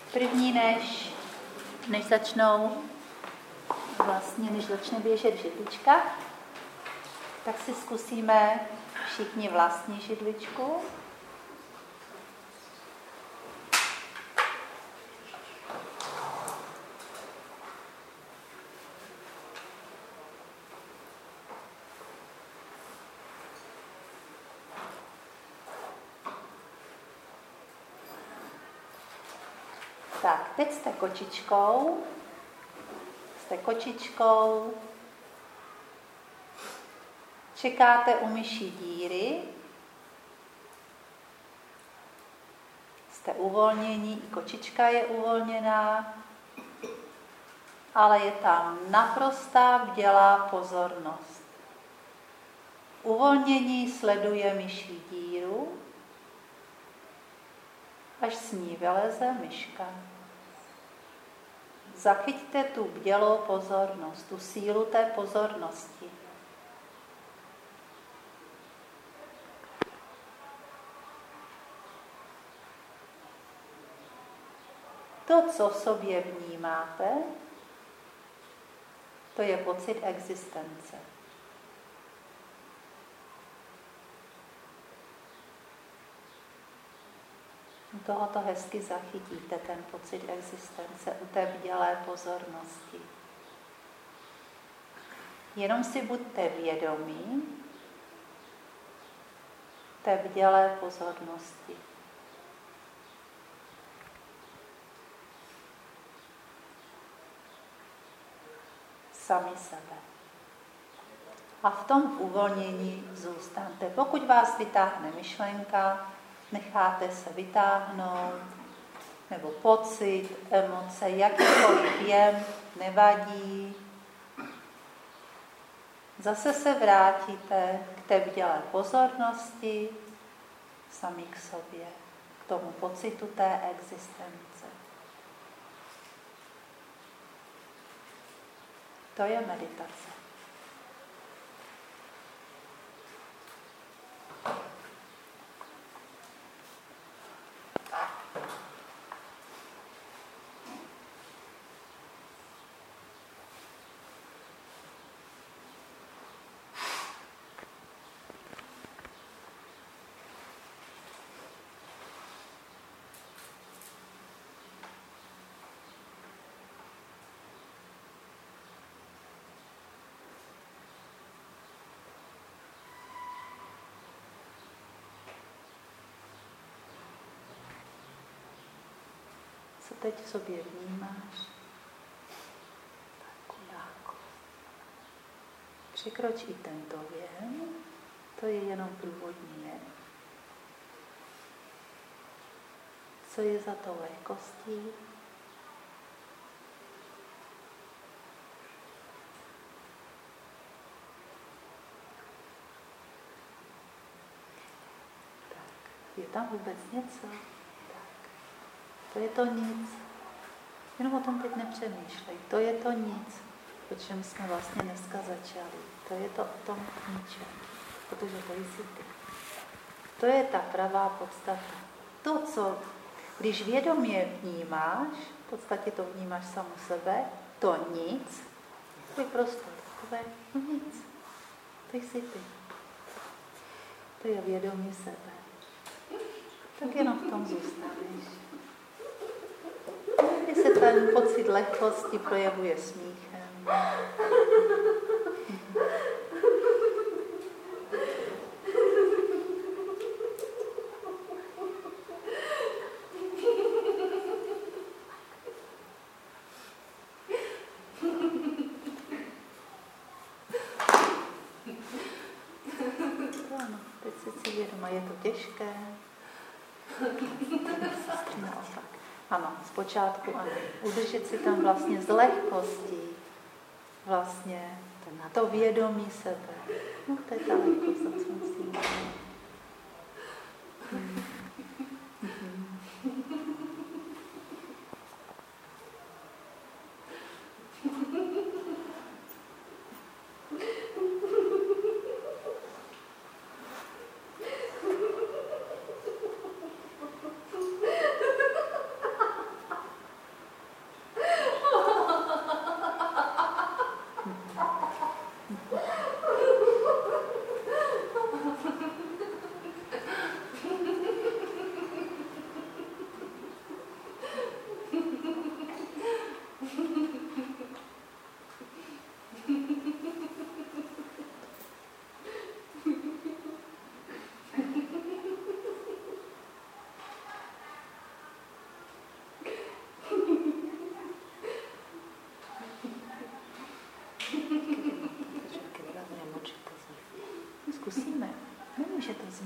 První, než začne běžet židlička, tak si zkusíme všichni vlastní židličku. Tak, teď jste kočičkou, čekáte u myší díry, jste uvolnění, i kočička je uvolněná, ale je tam naprostá bdělá pozornost. Uvolnění sleduje myší díru, až s ní vyleze myška. Zachyťte tu bdělou pozornost, tu sílu té pozornosti. To, co v sobě vnímáte, to je pocit existence. U tohoto hezky zachytíte ten pocit existence, u té bdělé pozornosti. Jenom si buďte vědomí té bdělé pozornosti. Sami sebe. A v tom uvolnění zůstaňte. Pokud vás vytáhne myšlenka, necháte se vytáhnout, nebo pocit, emoce, jakýkoliv jem, nevadí. Zase se vrátíte k té bdělé pozornosti, sami k sobě, k tomu pocitu té existence. To je meditace. Co teď v sobě vnímáš? Tak chudáku. Překroč i tento věm, to je jenom průvodní jev. Co je za tou lehkostí? Tak, je tam vůbec něco? To je to nic. Jenom o tom teď nepřemýšlej. To je to nic, o čem jsme vlastně dneska začali. To je to o tom ničem. Protože to jsi ty. To je ta pravá podstata. To, co, když vědomě vnímáš, v podstatě to vnímáš samu sebe, to nic, tvůj prostor, takové nic. To jsi ty. To je vědomí sebe. Tak jenom v tom zůstaneš. Kdy se ten pocit lehkosti projevuje smíchem. Ano, teď si vědoma, je to těžké. Ano, zpočátku ano. Udržet si tam vlastně z lehkostí vlastně na to vědomí sebe. No, to je ta lehkost, co musím.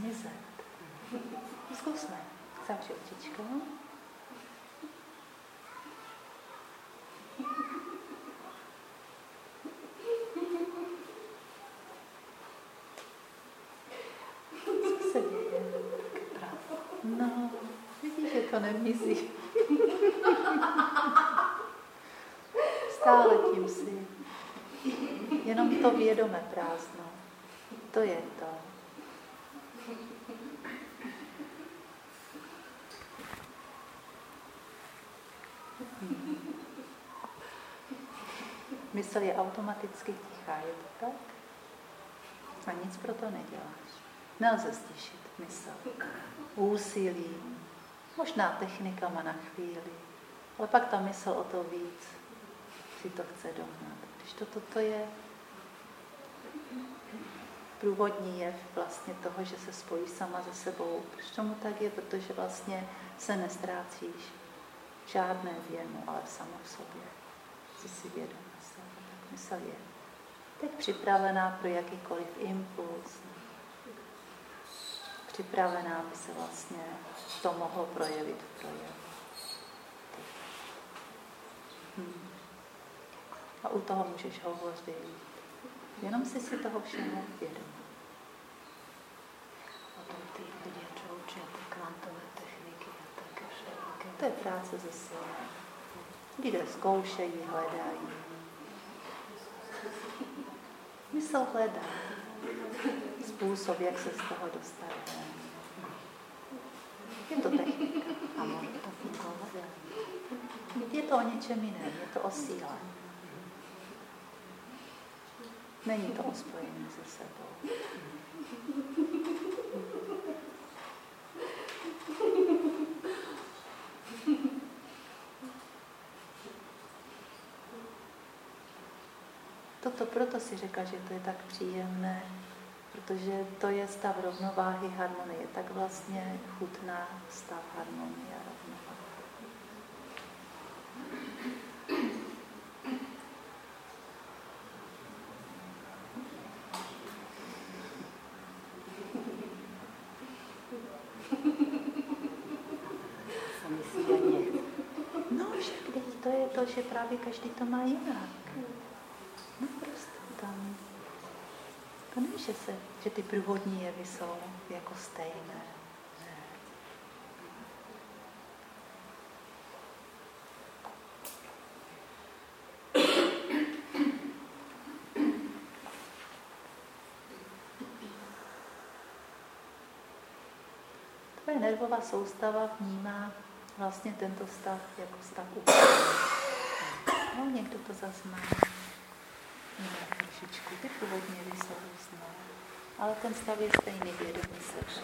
zmizet. Zkusme. Zavři očičko. Co se děje? No, vidíš, že to nemizí. Stále tím si. Jenom to vědomé prázdno. To je to. Mysl je automaticky tichá, je to tak? A nic pro to neděláš. Nelze stišit mysl. Úsilím, možná technikama na chvíli, ale pak ta mysl o to víc si to chce dohnat. Když toto je průvodní jev vlastně toho, že se spojíš sama se sebou. Proč tomu tak je? Protože vlastně se nestrácíš žádné věmu, ale samo v sobě. Jsi si vědomá sebe. Tak mysl je teď připravená pro jakýkoliv impuls. Připravená, aby se vlastně to mohlo projevit v projevu. A u toho můžeš hovořit. Jenom si toho všemu vědomá. Potom ty lidé, čo učí ty kvantové techniky a také všelijaké. To je práce se silou. Lidé zkoušejí, hledají. Mysl hledá způsob, jak se z toho dostat. Je to technika. A může to fungovat? Je to o něčem jiném, je to o síle. Není to o spojení se sebou. Toto proto si řekla, že to je tak příjemné, protože to je stav rovnováhy, harmonie. Tak vlastně chutná stav harmonie a rovnováhy. No, však to je to, že právě každý to má jinak. No prostě tam. To ne, že ty průvodní jevy jsou jako stejné. Ne. Tvoje nervová soustava vnímá vlastně tento stav jako stav úplně. No, někdo to zase má jinak trošičku. Ty původně jsou různé. Ale ten stav je stejný, vědomí se.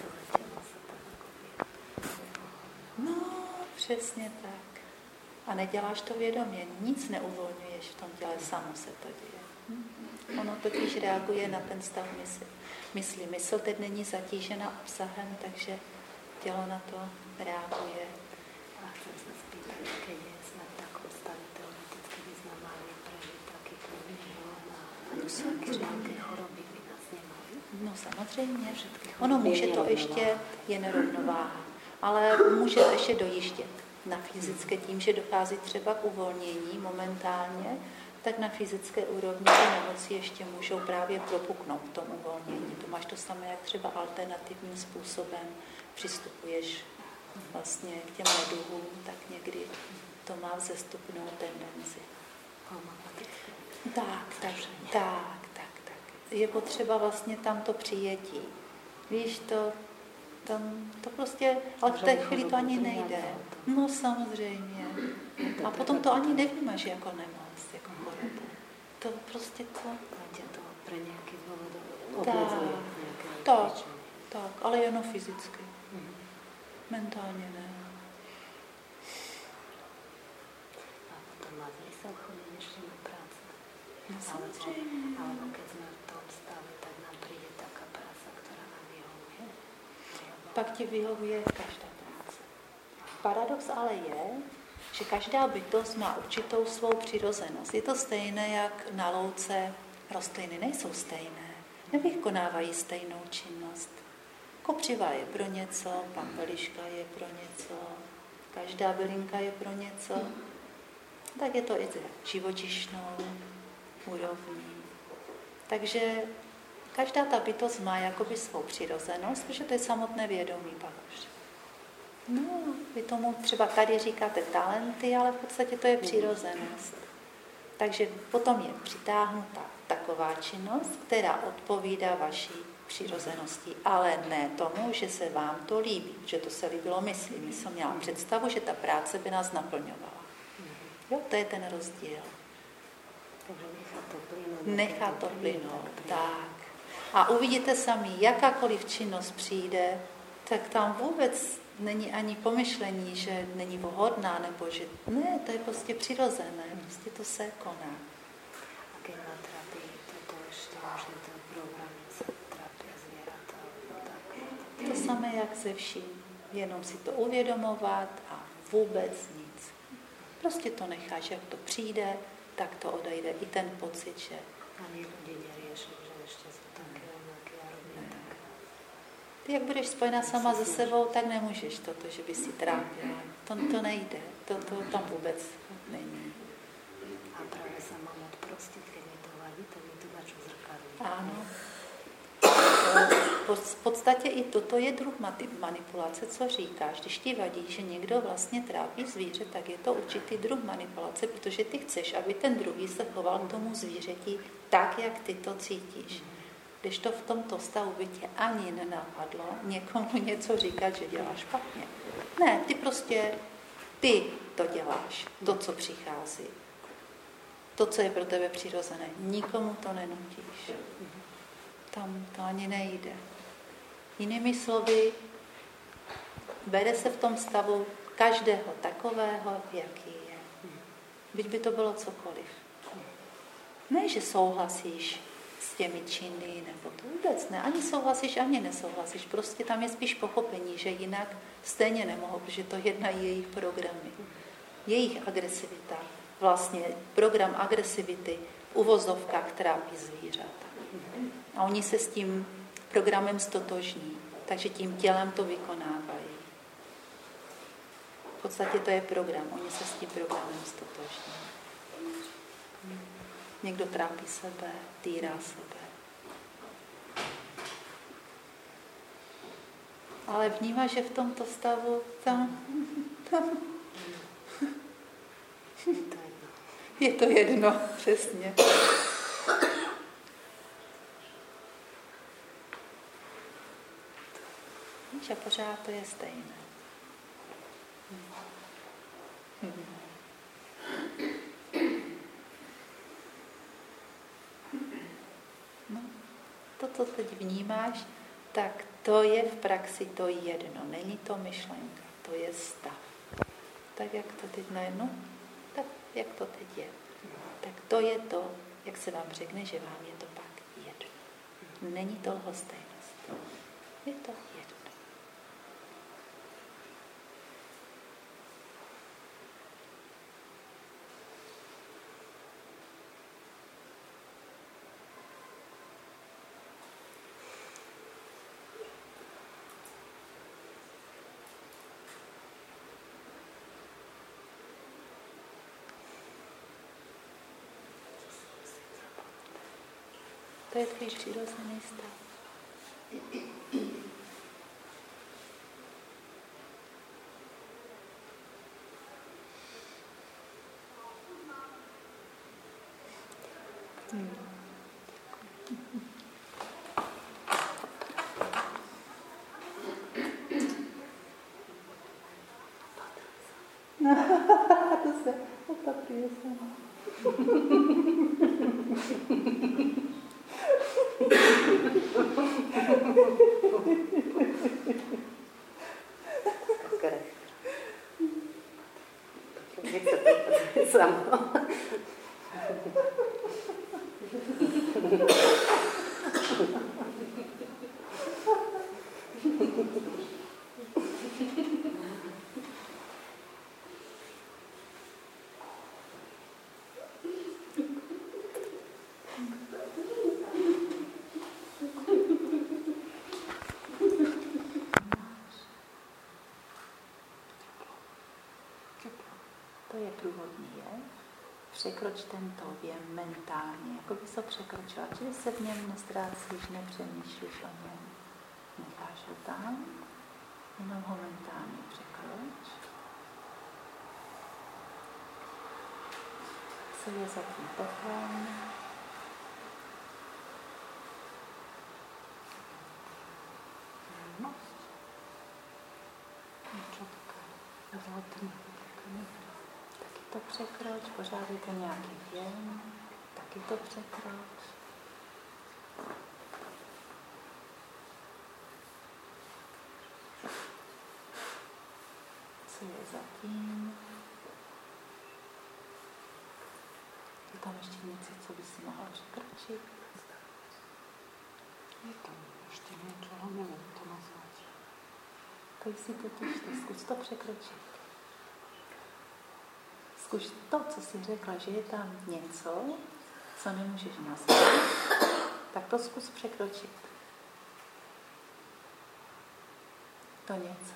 No, přesně tak. A neděláš to vědomě, nic neuvolňuješ v tom těle, samo se to děje. Ono totiž reaguje na ten stav mysli. Mysl teď není zatížena obsahem, takže tělo na to reaguje. A chcem se spýtať, keď sme v takom stave, teoreticky by sme mali prežiť taký kľudný život a nejaké choroby by nás nemali. No samozřejmě. Ono může to ještě, je nerovnováha, ale může to ještě dojíždět na fyzické tím, že dochází třeba k uvolnění momentálně, tak na fyzické úrovni ty nemoci ještě můžou právě propuknout v tom uvolnění. To máš to samé, jak třeba alternativním způsobem přistupuješ vlastně k těm neduhům, tak někdy to má vzestupnou tendenci. Tak. Je potřeba vlastně tam to přijetí. Víš, to prostě, ale v té chvíli to ani nejde. No samozřejmě. A potom to ani nevnímáš jako nemoc, jako chorobu. To prostě to... Tě to pro nějaký důvod Tak, ale jenom fyzicky. Mentálně ne. A potom má zmysel chodit ještě na práci. No samozřejmě. Alebo keď sme v tom stave, tak nám príde taká práca, ktorá nám vyhovuje. Pak ti vyhovuje každá práce. Paradox ale je, že každá bytost má určitou svou přirozenost. Je to stejné, jak na louce rostliny nejsou stejné. Nevykonávají stejnou činnost. Kopřiva je pro něco, pampeliška je pro něco, každá bylinka je pro něco. Tak je to i živočišnou úrovní. Takže každá ta bytost má jakoby svou přirozenost, protože to je samotné vědomí pak už. No, vy tomu třeba tady říkáte talenty, ale v podstatě to je přirozenost. Takže potom je přitáhnuta taková činnost, která odpovídá vaší přirozenosti, ale ne tomu, že se vám to líbí, že to se líbilo mysli. My jsem měla představu, že ta práce by nás naplňovala. Jo, to je ten rozdíl. Takže nechat to plynout, tak. A uvidíte sami, jakákoliv činnost přijde, tak tam vůbec není ani pomyšlení, že není vhodná, nebo že ne, to je prostě přirozené, prostě to se koná. A keď na terapii toto ešte možno ten program sa terapia zvieratá, tak. To samé jak se vším, jenom si to uvědomovat a vůbec nic. Prostě to necháš, jak to přijde, tak to odejde i ten pocit, že... Ani ľudí neriešim, že ešte sú také rovnaké a robia také. Ty, jak budeš spojená sama se sebou, tak nemůžeš toto, že by si trápila. To nejde, to tam vůbec není. A práve sa mám odprostiť, keď mi to vadí, tak mi to dačo zrkadlí. Ano. V podstatě i toto je druh manipulace, co říkáš. Když ti vadí, že někdo vlastně trápí zvíře, tak je to určitý druh manipulace, protože ty chceš, aby ten druhý se choval k tomu zvířeti tak, jak ty to cítíš. Když to v tomto stavu by tě ani nenapadlo někomu něco říkat, že děláš špatně. Ne, ty to děláš, to, co přichází. To, co je pro tebe přirozené. Nikomu to nenutíš. Tam to ani nejde. Jinými slovy, bere se v tom stavu každého takového, jaký je. Byť by to bylo cokoliv. Ne, že souhlasíš s těmi činy, nebo to vůbec ne. Ani souhlasíš, ani nesouhlasíš. Prostě tam je spíš pochopení, že jinak stejně nemohou, protože to jednají jejich programy. Jejich agresivita. Vlastně program agresivity v uvozovkách trápí zvířata. A oni se s tím programem stotožní, takže tím tělem to vykonávají. V podstatě to je program, oni se s tím programem stotožní. Někdo trápí sebe, týrá sebe. Ale vnímá, že v tomto stavu tam je to jedno, přesně. Víš, a pořád to je stejné. No, to, co teď vnímáš, tak to je v praxi to jedno. Není to myšlenka, to je stav. Tak, jak to teď najednou, tak, jak to teď je. Tak to je to, jak se vám řekne, že vám je to pak jedno. Není to lhostejnost. Je to jedno. To je tvůj přirozený stav. To se opatruje sama. Samo. průvodní je, překroč tento věm mentálně, jako by se překročila, čili se v něm nestrácíš, nepřemýšlíš o něm, necháš ho tam, jenom ho mentálně překroč. Co je za tím tepem? Taky to překroč, pořád je to nějaký věm, taky to překroč. Co je zatím? Je tam ještě něco, co by si mohla překročit? Je tam ještě něco, ale nevím to nazvat. To si totiž zkus to překročit. Zkus to, co jsi řekla, že je tam něco, co nemůžeš nazvat, tak to zkus překročit. To něco.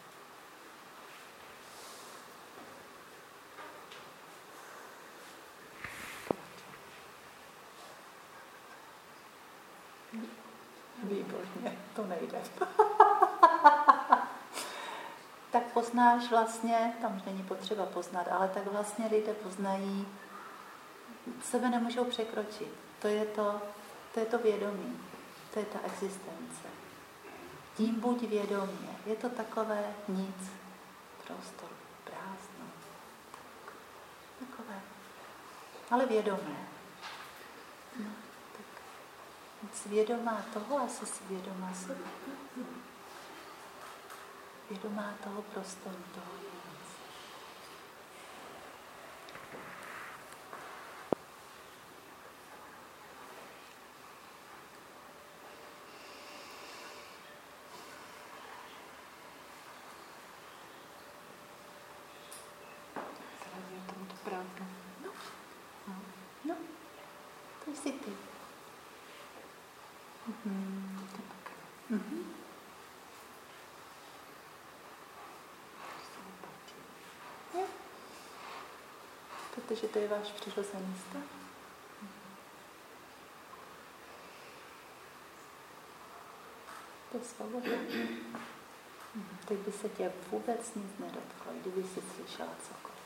Výborně, to nejde. Tak poznáš vlastně, tam už není potřeba poznat, ale tak vlastně lidé poznají, sebe nemůžou překročit. To je to vědomí, to je ta existence. Tím buď vědomě. Je to takové nic, prostor, prázdno. Takové, ale vědomé. No, tak jsi vědomá toho a jsi vědomá sebe. Vědomá toho prostoru, toho nic. Teraz je tomu to prázdno. No, to jsi ty. Protože to je váš přirozený stav. To je svoboda. Teď by se tě vůbec nic nedotklo, kdyby si slyšela cokoliv.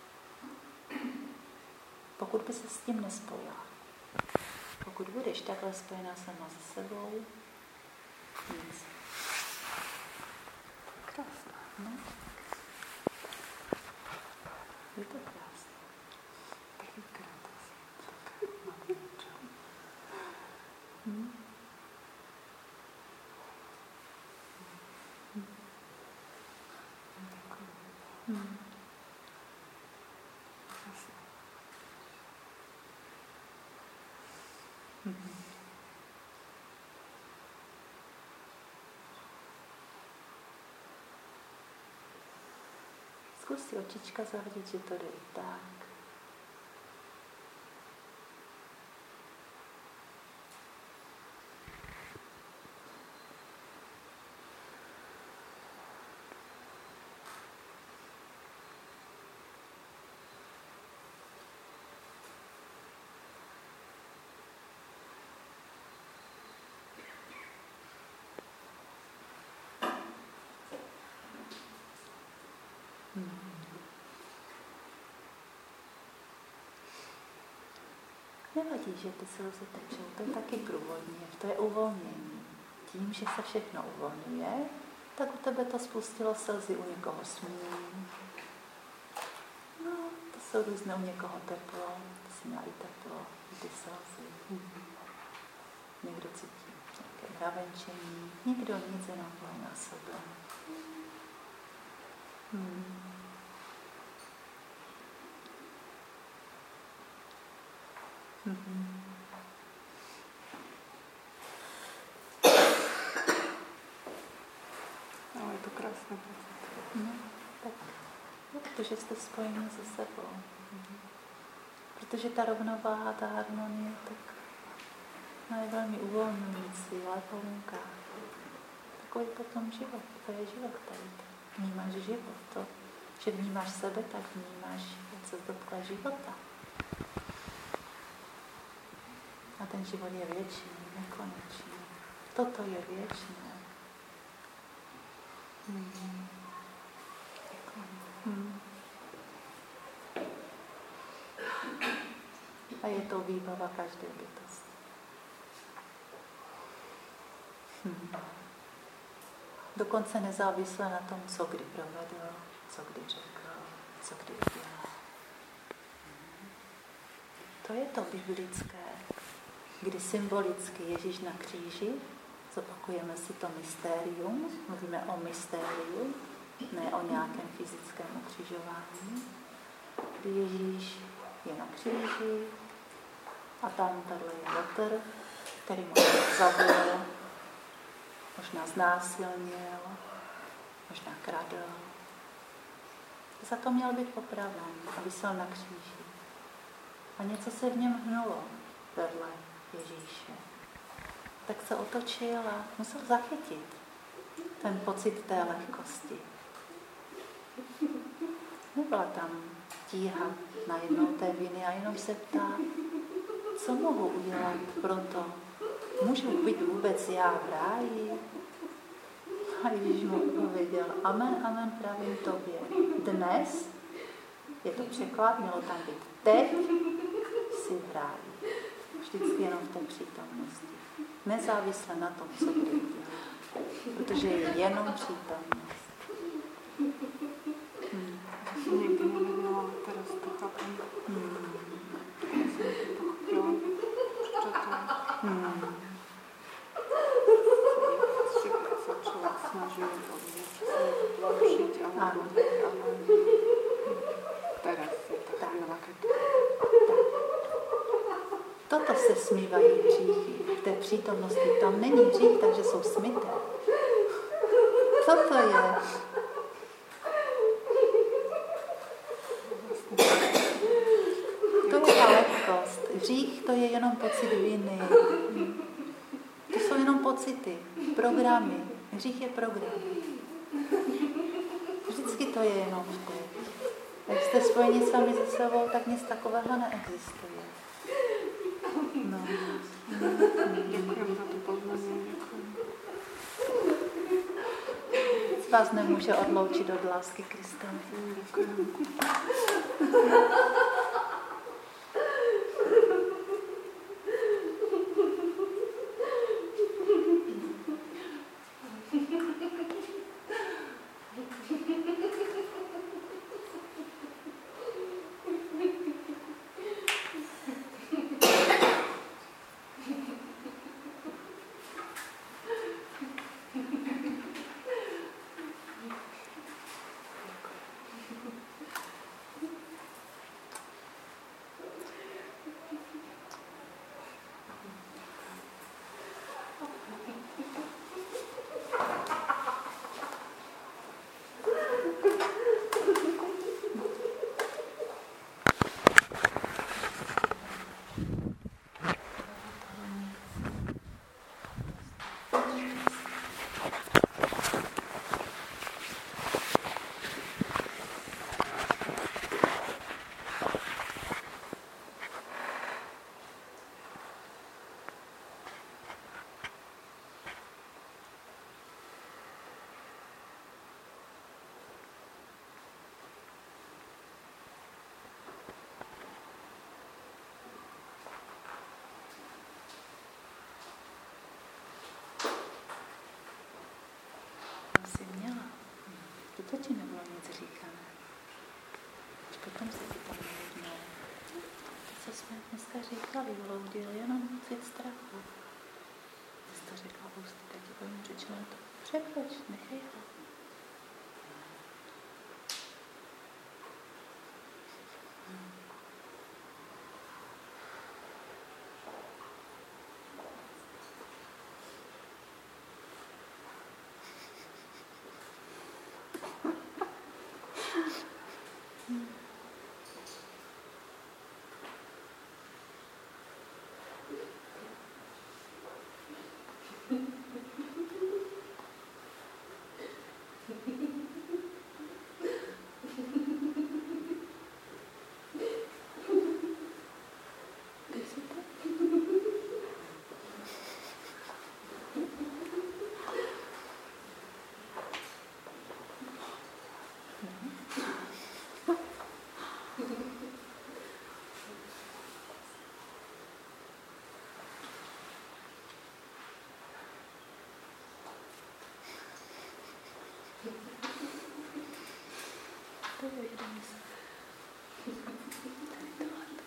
Pokud by se s tím nespojila. Pokud budeš takhle spojená sama se sebou, nic. Krásné. No. Je to krásné. Prvýkrát asi tak nadvěčel. Zkus si očička zavřít, že to jde i tak. Nevadí, že ty slzy tečou, to je taky průvodně, to je uvolnění. Tím, že se všechno uvolňuje, tak u tebe to spustilo slzy, u někoho smích. No, to jsou různé, u někoho teplo, ty jsi měla i teplo, i ty slzy. Někdo cítí nějaké mravenčení, někdo nic, jenom na sebe. Ale je to krásné pocit. No, tak, protože jste spojeni se sebou. Protože ta rovnováha, ta harmonie, tak no, je velmi uvolňující, lépounká. Takový potom život, to je život tady. Vnímáš život, to, že vnímáš sebe, tak vnímáš život. se dotkla života. A ten život je věčný, nekonečný. Toto je věčné. A je to výbava každé bytosti. Dokonce nezávisle na tom, co kdy provedl, co kdy řekl, co kdy udělal. To je to biblické, kdy symbolicky Ježíš na kříži, zopakujeme si to mystérium, mluvíme o mystériu, ne o nějakém fyzickém ukřižování, kdy Ježíš je na kříži a tam tahle je Lotr, který možná zabil, možná znásilnil, možná kradl. Za to měl být popraven a visel na kříži. A něco se v něm hnulo vedle Ježíše. Tak se otočil a musel zachytit ten pocit té lehkosti. Nebyla tam tíha najednou té viny a jenom se ptá, co mohu udělat pro to? Můžu být vůbec já v ráji? A Ježíš mu odpověděl, amen, amen, pravím tobě. Dnes, je to překlad, mělo tam být teď, jsi v ráji. Vždycky jenom v té přítomnosti. Nezávisle na tom, co kdy udělá. Protože je jenom přítomnost. Nikdy neviděla, teraz to chápem. Já jsem to chtěla přečetla. Se člověk snažil zlepšit, ale teraz je ta chvíla, keď Toto se smívají hříchy v té přítomnosti. Tam není hřích, takže jsou smyté. Co to je? To je ta lehkost. Hřích to je jenom pocit viny. To jsou jenom pocity, programy. Hřích je program. Vždycky to je jenom teď. Jak jste spojeni sami se sebou, tak nic takového neexistuje. No. děkuji za to poznání. Nic vás nemůže odloučit od lásky Kristova. Děkuji. Jsi měla. To ti nebylo nic říkané. Až potom se ti tam jednou. To, co jsme dneska říkali, vloudil jenom pocit strachu. Jsi to řekla ústy, tak ti budeme řečeno to. Překroč, nechej ho. mysl. Tady tohleto.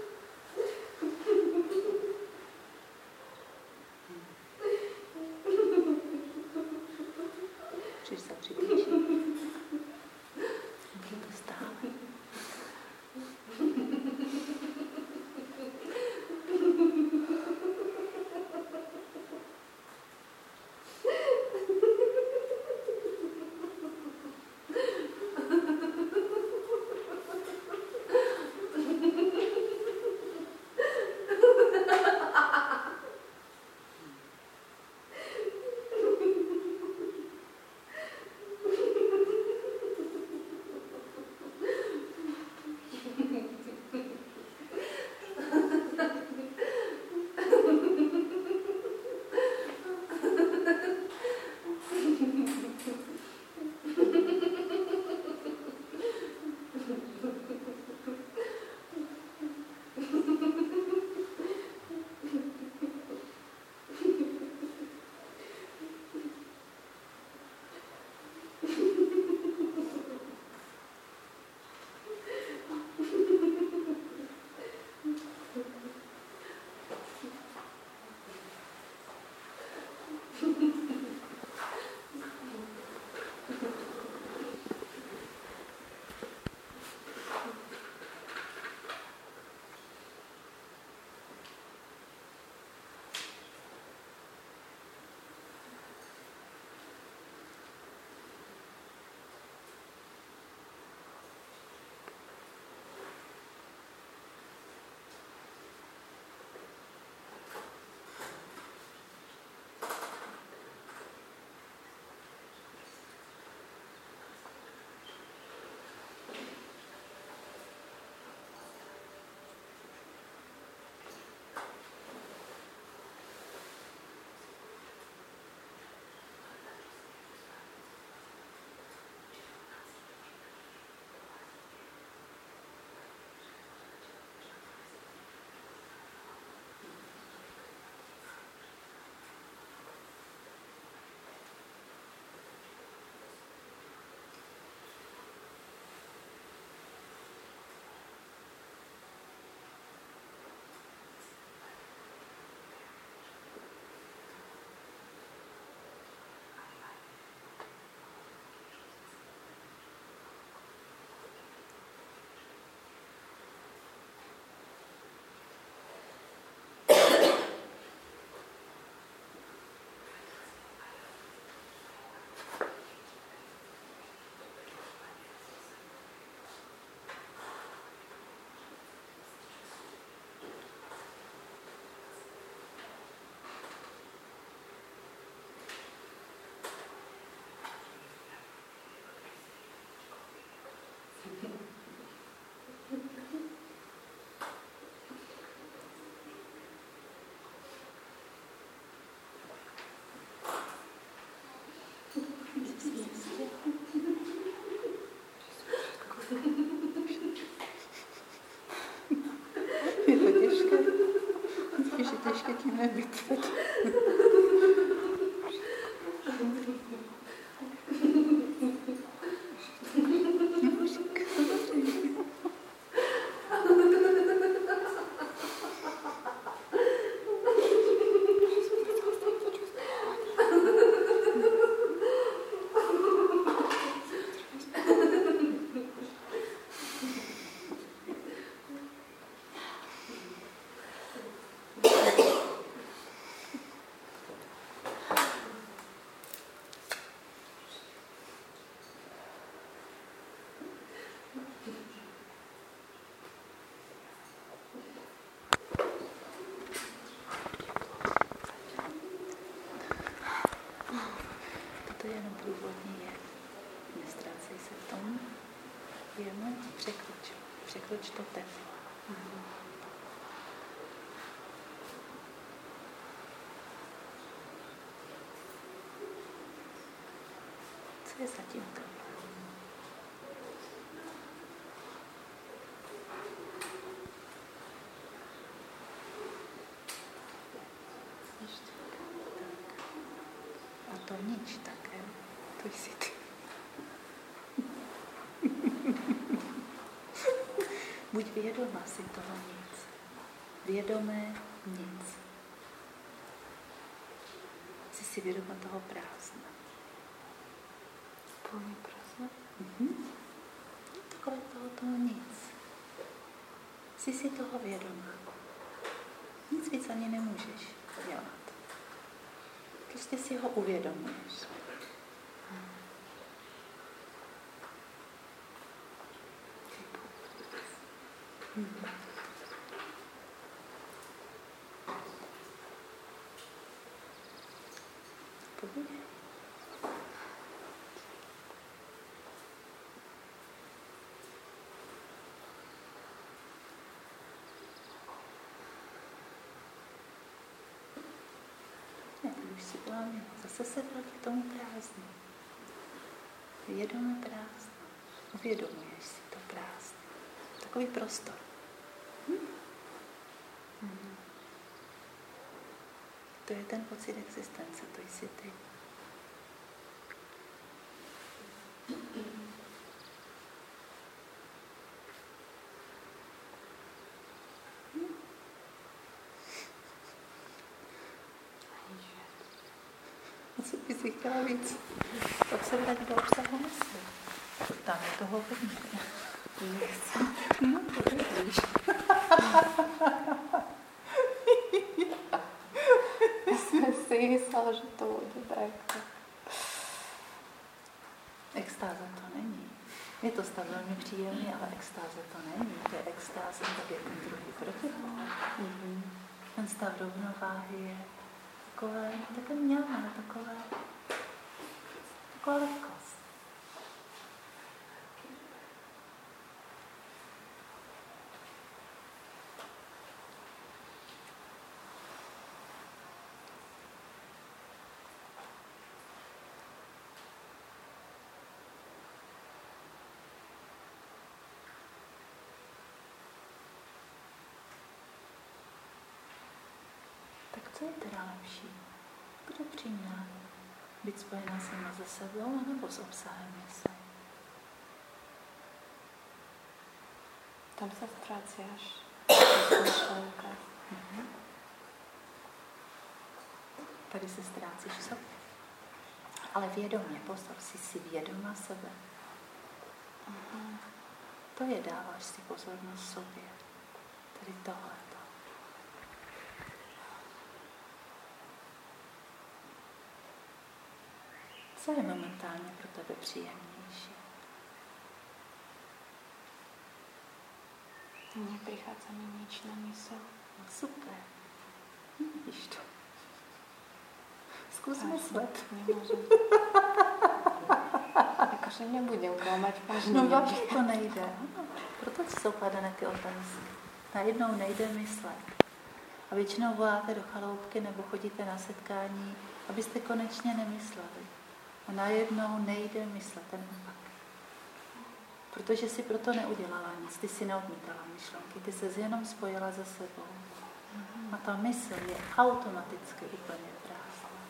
Můžeš zavřít oči. Můžu to stále. Je to těžké. Když je těžké tím nebýt. Překroč to teplo. Co je zatím teplo? A to nič také. To jsi ty. Buď vědoma si toho nic. Vědomé nic. Jsi si vědoma toho prázdna. Plný prázdno? Takové toho nic. Jsi si toho vědoma. Nic víc ani nemůžeš dělat. Prostě si ho uvědomuješ. Povídej. Ne, ty už si byla měla. Zase se vrátí k tomu prázdnu. Vědomé prázdno. Uvědomuješ si to prázdno. Takový prostor. To je ten pocit existence, to jsi ty. A co bys si chtěla víc? Tak se vrať do obsahu mysli. Tam je toho hodně. Nechci. No, to vidíš. Jsem si myslela, že to bude tak. Extáza to není. Je to stav velmi příjemný, ale extáze to není. To je extáze, tak je ten druhý protipol. Ten stav rovnováhy je takové mňam, taková lehkost. Tak co je teda lepší? Budu upřímná. Být spojená sama se sebou nebo s obsahem mysli? Tam se ztrácíš. Myšlenka. Tady se ztrácíš v sobě. Ale vědomě, pozor, jsi si vědoma sebe. To je, dáváš si pozornost sobě. Tady tohleto. Co je momentálně pro tebe příjemnější? Mně přichází mi nič na mysl. No super. Vidíš to. Zkus myslet. Nemůžu. Jakože nebudem klamať každý. No vlastně to nejde. Ano, proto jsou kladené ty otázky. Najednou nejde myslet. A většinou voláte do chaloupky nebo chodíte na setkání, abyste konečně nemysleli. A najednou nejde myslet ten opak. Protože si proto neudělala nic, ty si neodmítala myšlenky, ty se jenom spojila se sebou. A ta mysl je automaticky úplně prázdná.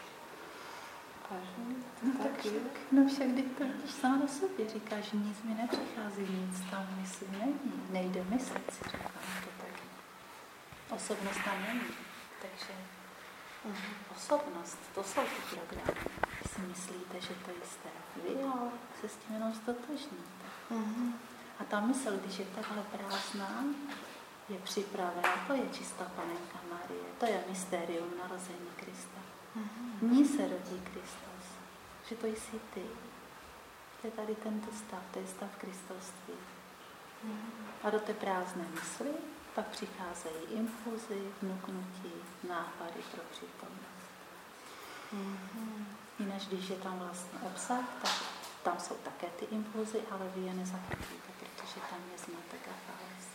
No tak no však když to vidíš sama na sobě, říkáš, nic mi nepřichází, nic tam mysli není, nejde myslet, si říkám, to tak. Osobnost tam není, takže osobnost, to jsou ty programy. Vy si myslíte, že to jste vy, ale se s tím jenom stotožníte. A ta mysl, když je takhle prázdná, je připravena, to je čistá panenka Marie, to je mystérium narození Krista. V ní se rodí Kristus, že to jsi ty. To je tady tento stav, to je stav kristovství. A do té prázdné mysli pak přicházejí impulzy, vnuknutí, nápady pro přítomnost. Jinak, když je tam vlastně obsah, tak tam jsou také ty impulzy, ale vy je nezachytíte, protože tam je zmatek a chaos.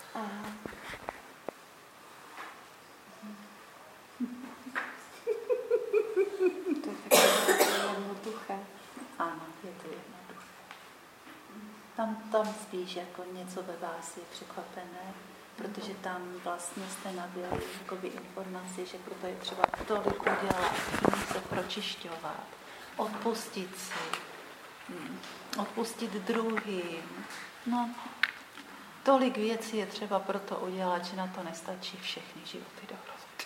To je takové jednoduché. Ano, je to jednoduché. Tam spíš jako něco ve vás je překvapené, protože tam vlastně jste nabili jakoby informaci, že proto je třeba tolik udělat, se pročišťovat, odpustit si, odpustit druhým. No, tolik věcí je třeba proto udělat, že na to nestačí všechny životy dohromady.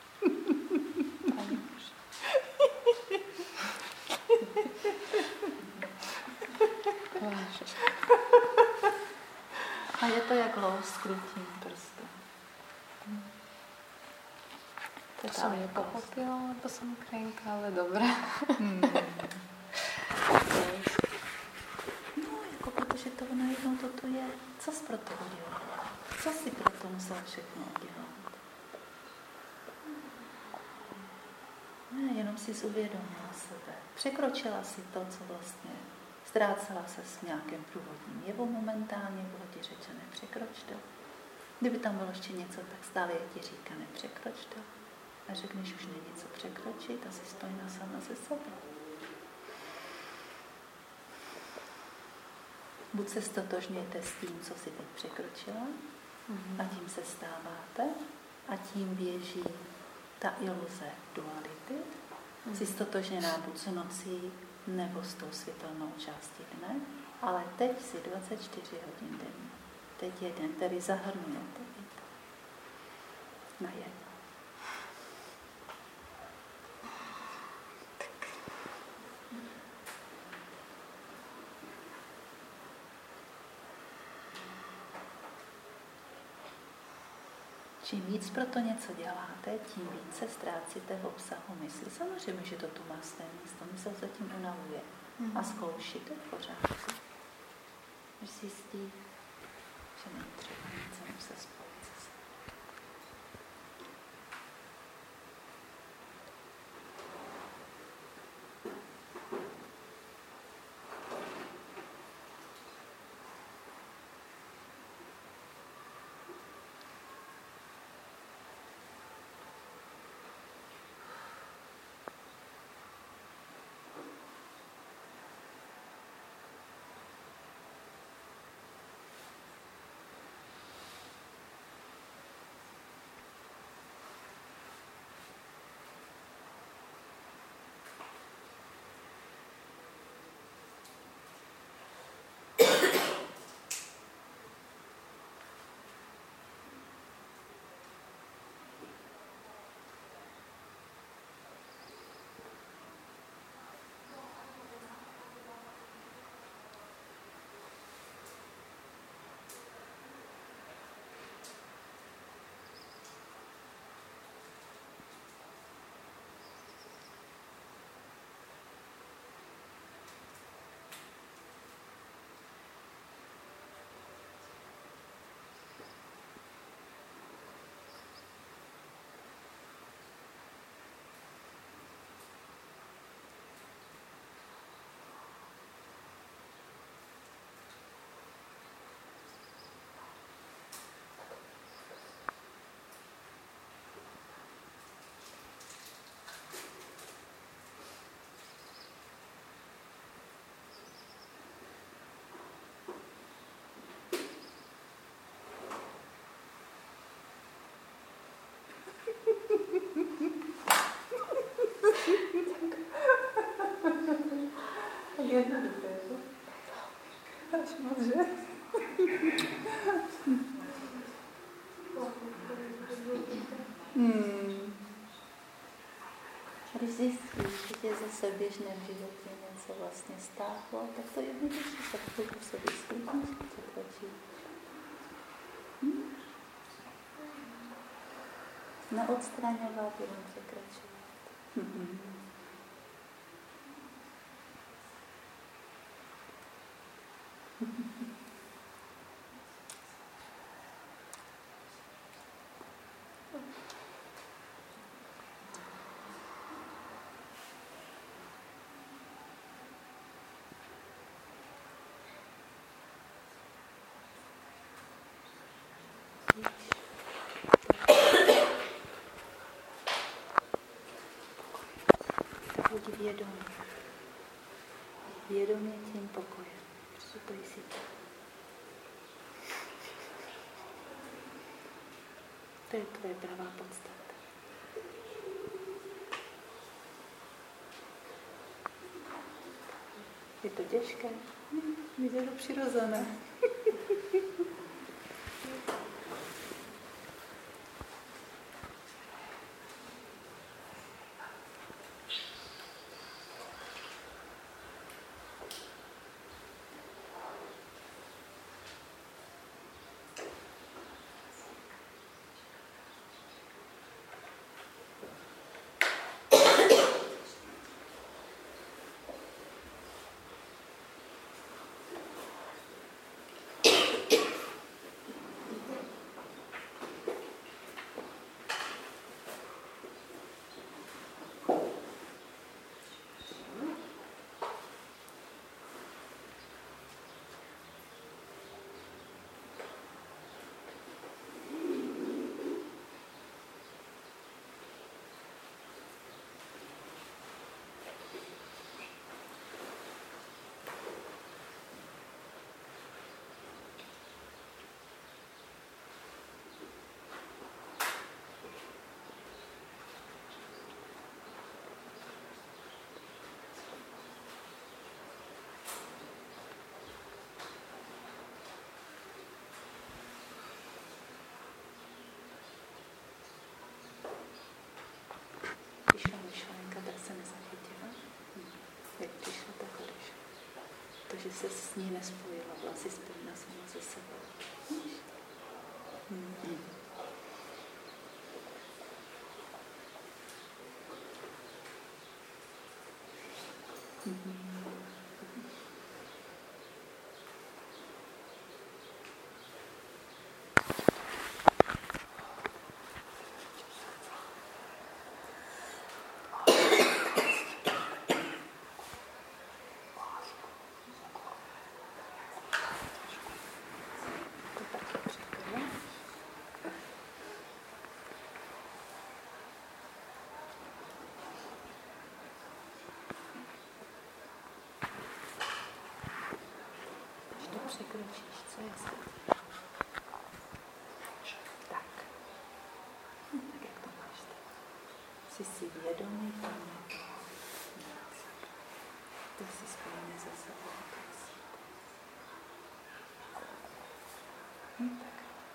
A je to jak lousknutím prstem. To jsem nepochopila, lebo jsem krajinka, ale dobré. No, jako protože to najednou toto je, co jsi pro to udělal? Co jsi pro to musel všechno udělat? Ne, jenom jsi uvědomila sebe. Překročila si to, co vlastně ztrácela se s nějakým průvodním jevu momentálně, bylo ti řečeno, nepřekroč to. Kdyby tam bylo ještě něco, tak stále je ti říká, nepřekroč to. A řekneš, už není co překročit a jsi spojená sama se sebou. Buď se stotožňujete s tím, co si teď překročila, a tím se stáváte, a tím běží ta iluze duality, jsi stotožněná buď s nocí, nebo s tou světelnou částí dne, ale teď si 24 hodin denně. Teď je den, který zahrnujete i to. Na jedno. Čím víc pro to něco děláte, tím více ztrácíte v obsahu mysli. Samozřejmě, že to tu má stejné místo. Mysl se tím unavuje. A zkoušíte v pořádku. Že si jistí, že není třeba nic, jenom se spojit se sebou. Jednoduché, že? Až moc, že? Když zjistíš, že tě zase v běžném životě něco vlastně stáhlo, tak to jednoduše se v chvilku se vyskutí, překročí. Neodstraňovat, jenom překračovat. Buď vědomý. Vědomě tím pokojem. Přistupuj si to. To je tvoje pravá podstata. Je to těžké? Je to přirozené. že se s ní nespojila, byla si spojena sama se sebou. Překročíš, co je tak. Tak jak to máš teď? Jsi si vědomý, tam je to nic. Ty jsi spojený se sebou. Tak.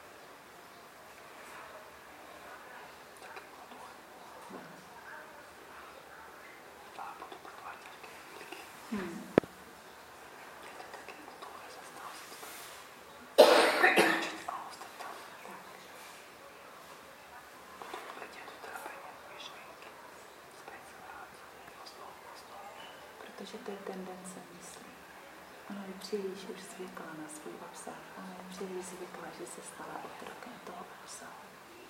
Protože to je tendence mysli. Ona je příliš už zvyklá na svůj obsah. Ona je příliš zvyklá, že se stala otrokem toho obsahu.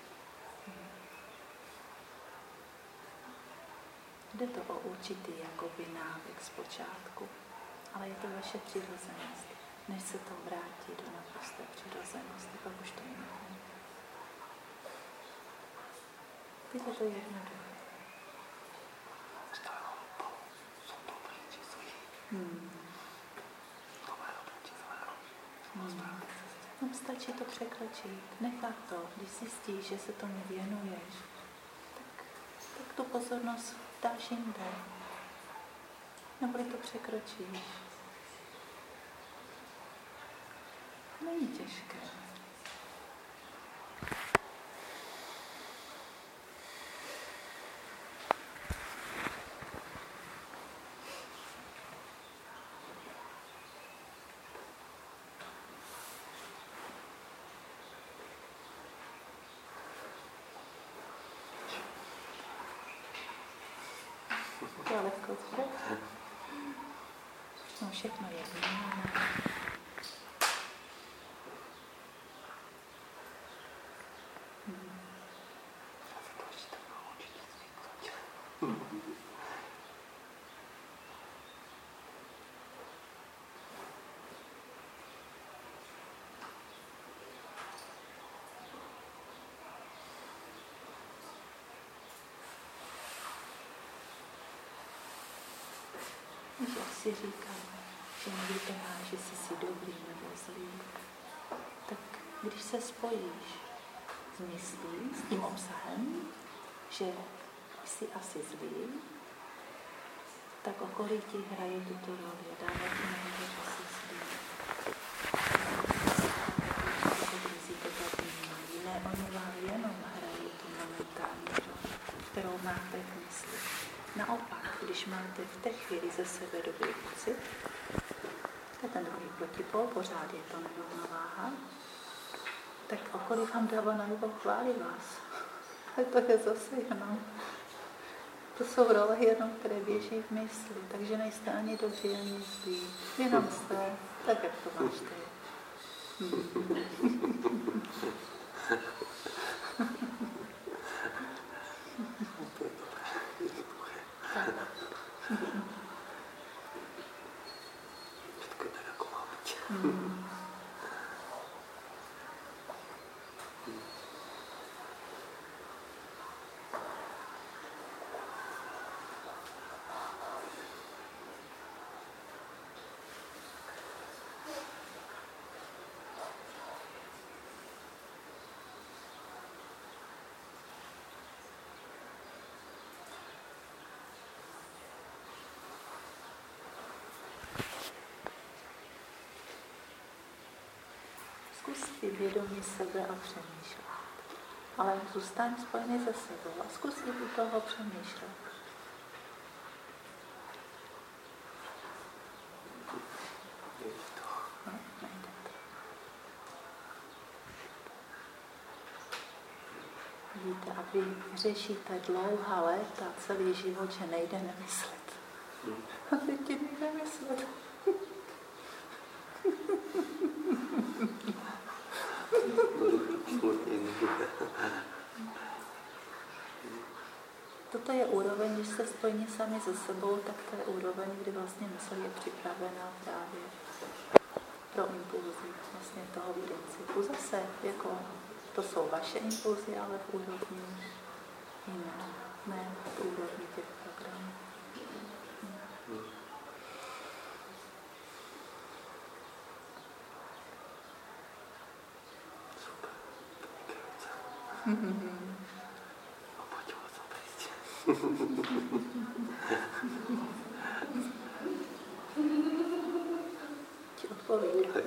Jde to o určitý jakoby návyk zpočátku, ale je to vaše přirozenost. Než se to vrátí do naprosté přirozenosti, pak už to jinak. Víte, to je jednoduché. Tam stačí to překročit. Nechat to. Když zjistíš, že se tomu věnuješ, tak tu pozornost dáš jinde. Neboli to překročíš. Není těžké. To je lehkost, že? No, všechno je vnímané. Víš, jak si říkáme, že nevypadá, že jsi dobrý nebo zlý, tak když se spojíš s myslí, s tím obsahem, že jsi asi zlý, tak okolí ti hraje tuto roli a dává ti najevo, že jsi zlý. Ne, oni vám jenom hrají tu momentální roli, kterou máte v mysli. Naopak, když máte v té chvíli ze sebe dobrý pocit, to je ten druhý protipol, pořád je to nerovnováha, tak okolí vám dává najevo, chválí vás. Tak to je zase jenom. To jsou role jenom, které běží v mysli, takže nejste ani dobří, ani zlí. Jenom jste, tak jak to máš ty. Všechno tak, jako má být. Zkus si vědomí sebe a přemýšlet. Ale zůstaň spojený se sebou a zkus i u toho přemýšlet. vidíte a vy řešíte dlouhá léta, celý život, že nejde nemyslet. A teď ti nejde myslet. Toto je úroveň, když jste spojeni sami se sebou, tak to je úroveň, kdy vlastně mysl je připravená právě pro impulzy vlastně toho principu. Zase, jako, to jsou vaše impulzy, ale v úrovni jiné, ne v úrovni těch programů. Ti odpovídá.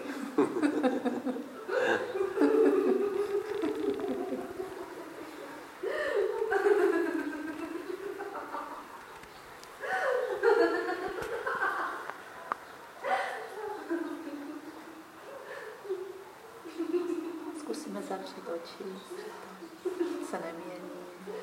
Zkusíme zavřít oči, se nemění.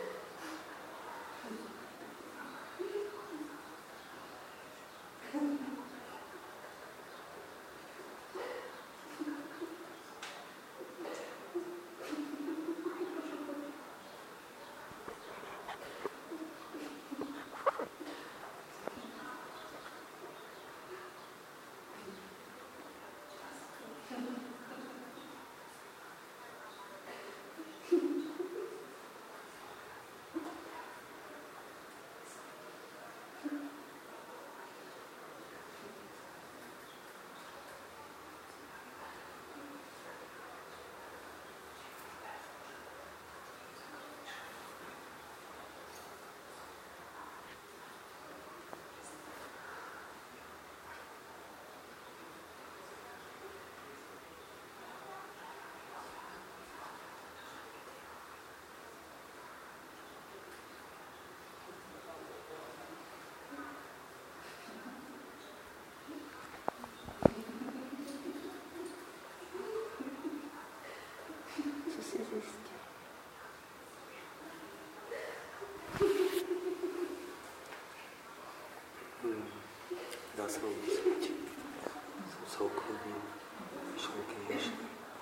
Dá se mu myslet. Jsou soukromí, myšlenky ještě.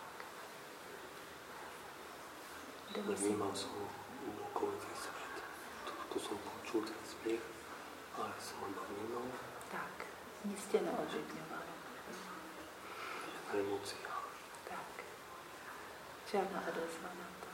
Nevnímal som okolitý svět. To som počul ten směch, ale jsem ho vnímal. Tak, nic tě neovlivňovalo. Na emociách. Tak, žádná odezva na to.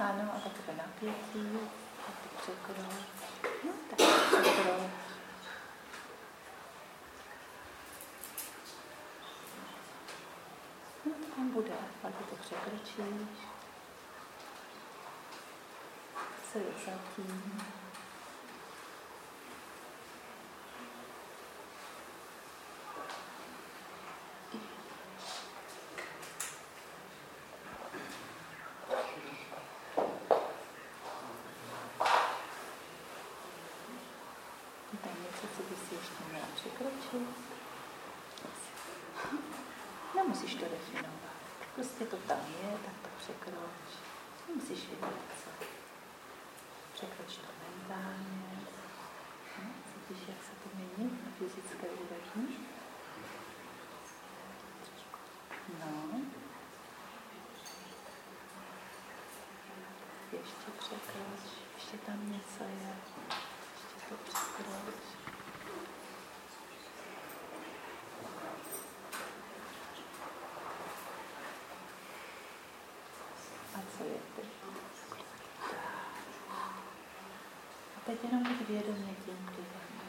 Ano, a takové napětí, tak to překroč. No, tak to překroč. No, tam bude, ale ty to překročíš. Co je zatím? Překročit. Nemusíš to definovat. Prostě to tam je, tak to překroč. Nemusíš vědět, co. Překroč to mentálně. No, cítíš, jak se to mění na fyzické úrovni? No. Ještě překroč. Ještě tam něco je. Ještě to překroč. Teď jenom být vědomě tím klidem.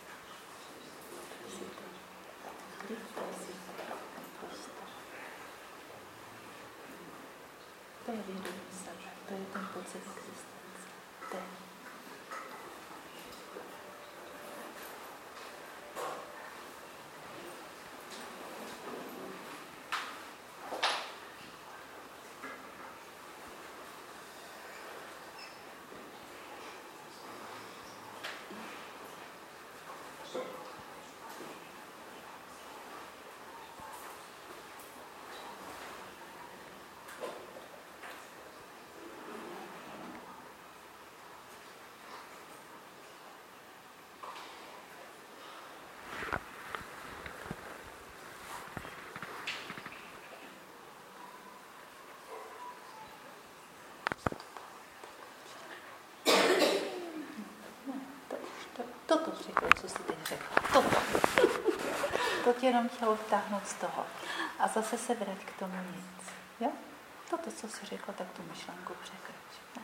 Klid, to je si ten prostor. To je vědomí sebe, to je ten pocit existence. Teď. Toto řekl, co jsi teď řekla. Toto. To tě jenom chtělo vtáhnout z toho. A zase se vrať k tomu nic. Jo? Toto, co jsi řekla, tak tu myšlenku překroč. Ne.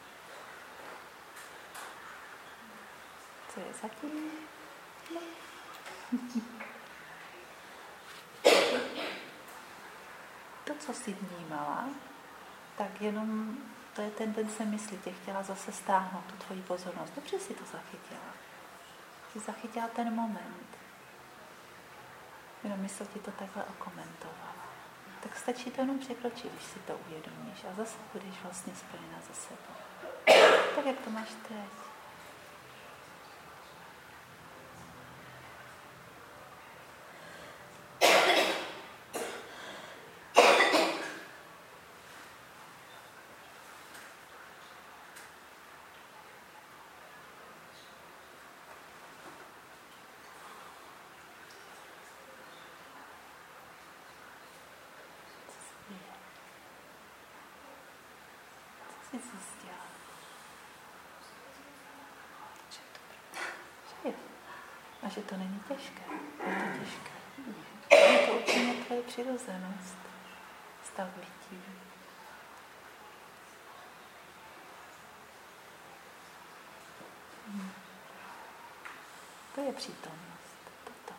Co je zatím? Ne. To, co jsi vnímala, tak jenom to je tendence mysli, tě chtěla zase stáhnout tu tvoji pozornost. Dobře si to zachytila. Jsi zachytila ten moment. Jenom mysl ti to takhle okomentovala. Tak stačí to jenom překročit, když si to uvědomíš a zase budeš vlastně spojena ze sebou. Tak, jak to máš teď. Jsi zjistila, že je. A že to není těžké. Je to těžké. Je to úplně tvoje přirozenost. Stav bytí. To je přítomnost. Toto.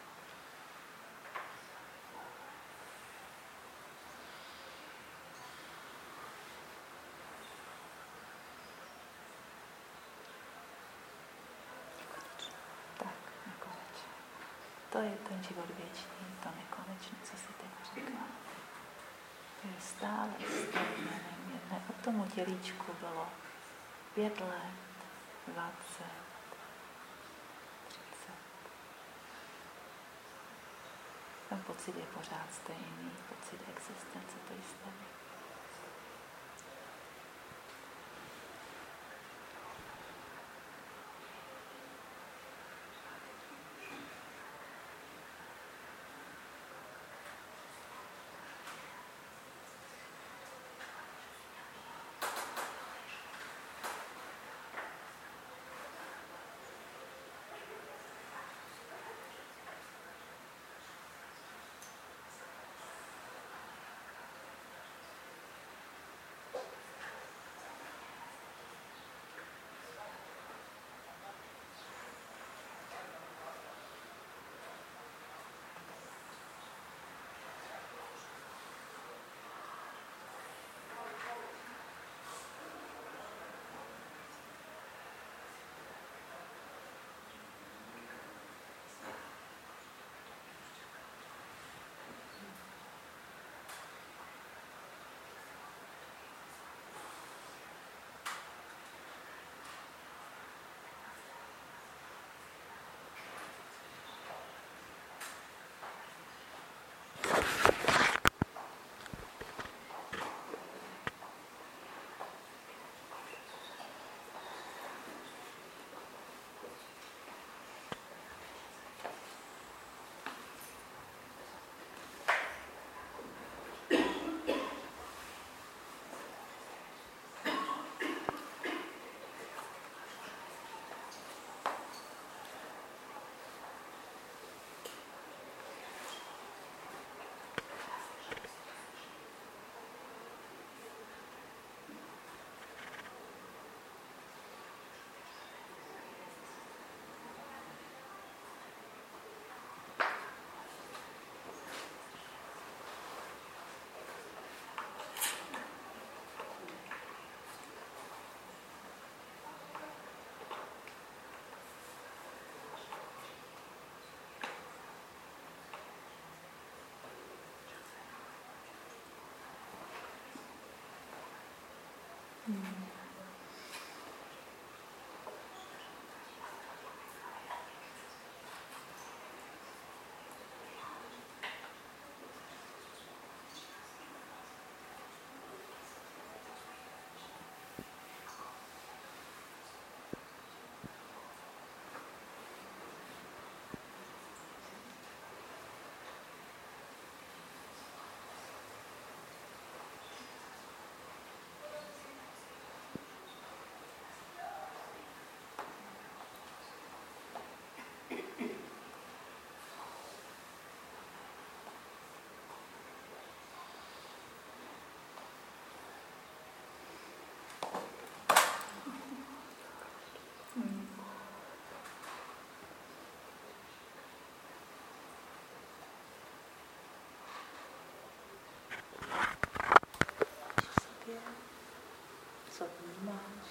To je ten život věčný, to nekonečné, co si teď říká. To je stále stejné, neměrné. A tomu tělíčku bylo 5 let, 20, 30. Ten pocit je pořád stejný, pocit existence, to jisté. Co vnímáš?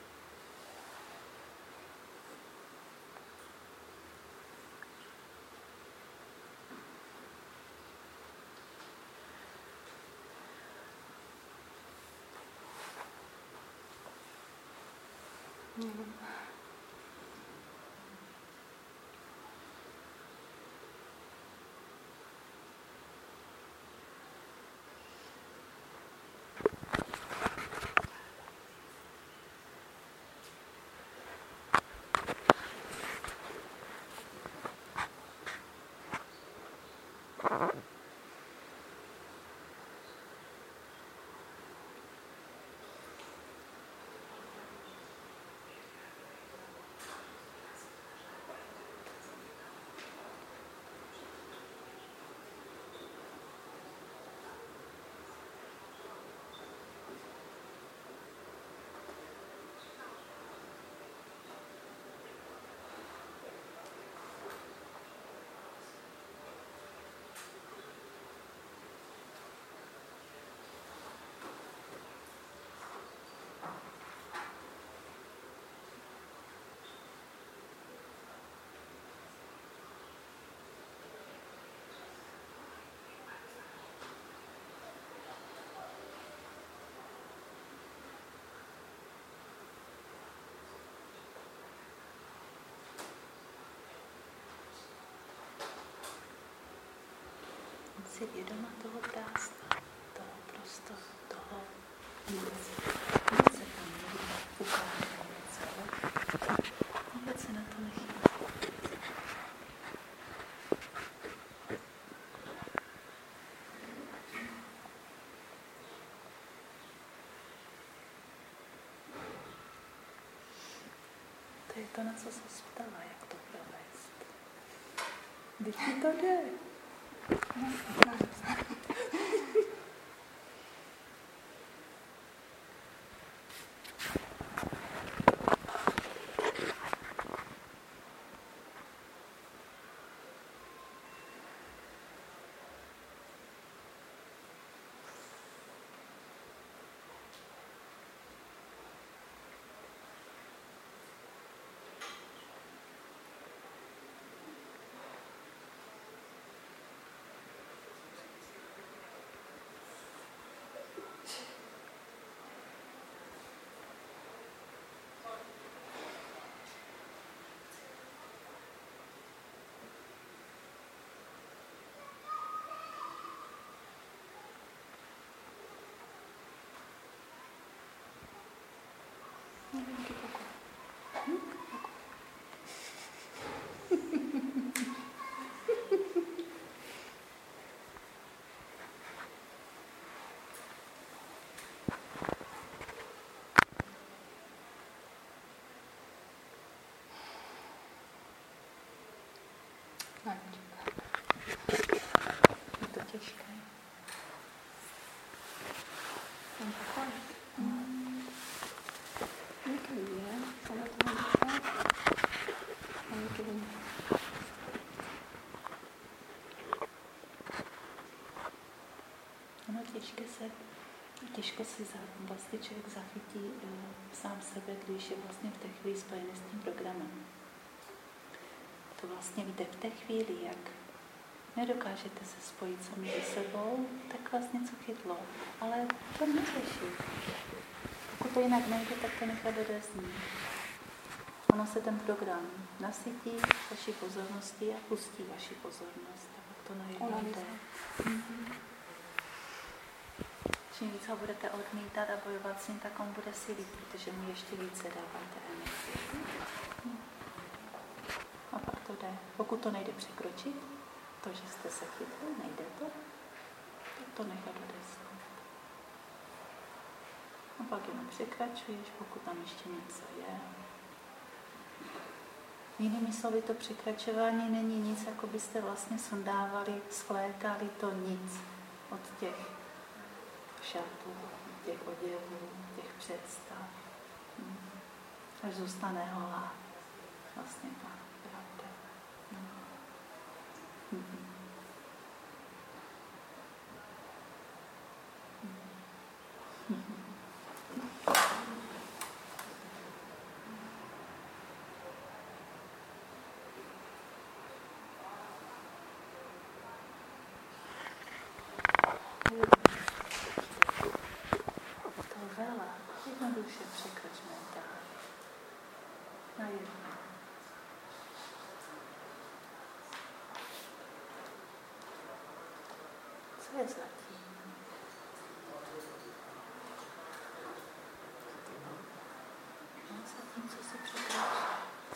Jsi vědoma toho prázdna, toho prostoru, toho nic. Nic se tam někde ukládá něco, ale vůbec se na to nechýlí. To je to, na co se ptala, jak to provést. Když ti to jde. Je to těžké. Jsem pokoj. Někdy je, ale to je a někdy ne. Ono těžko si vlastně člověk zachytí sám sebe, když je vlastně v té chvíli spojený s tím programem. To vlastně víte v té chvíli, jak nedokážete se spojit sami se sebou, tak vás něco chytlo. Ale to neřeší. Pokud to jinak nejde, tak to nechat odeznít. Ono se ten program nasytí vaší pozornosti a pustí vaši pozornost. A pak to najednou jde. Čím víc ho budete odmítat a bojovat s ním, tak on bude silit, protože mu ještě více dáváte energii. A pak to jde. Pokud to nejde překročit, to, že jste se chytli, nejde to, tak to nechat odeznít. A pak jenom překračuješ, pokud tam ještě něco je. Jinými slovy, to překračování není nic, jako byste vlastně sundávali, svlékali to nic od těch šatů, těch oděvů, těch představ. Až zůstane holá vlastně ta pravda. To vela jednoduše překročme dál. Najednou. Co je zatím? No, zatím, co se překročí.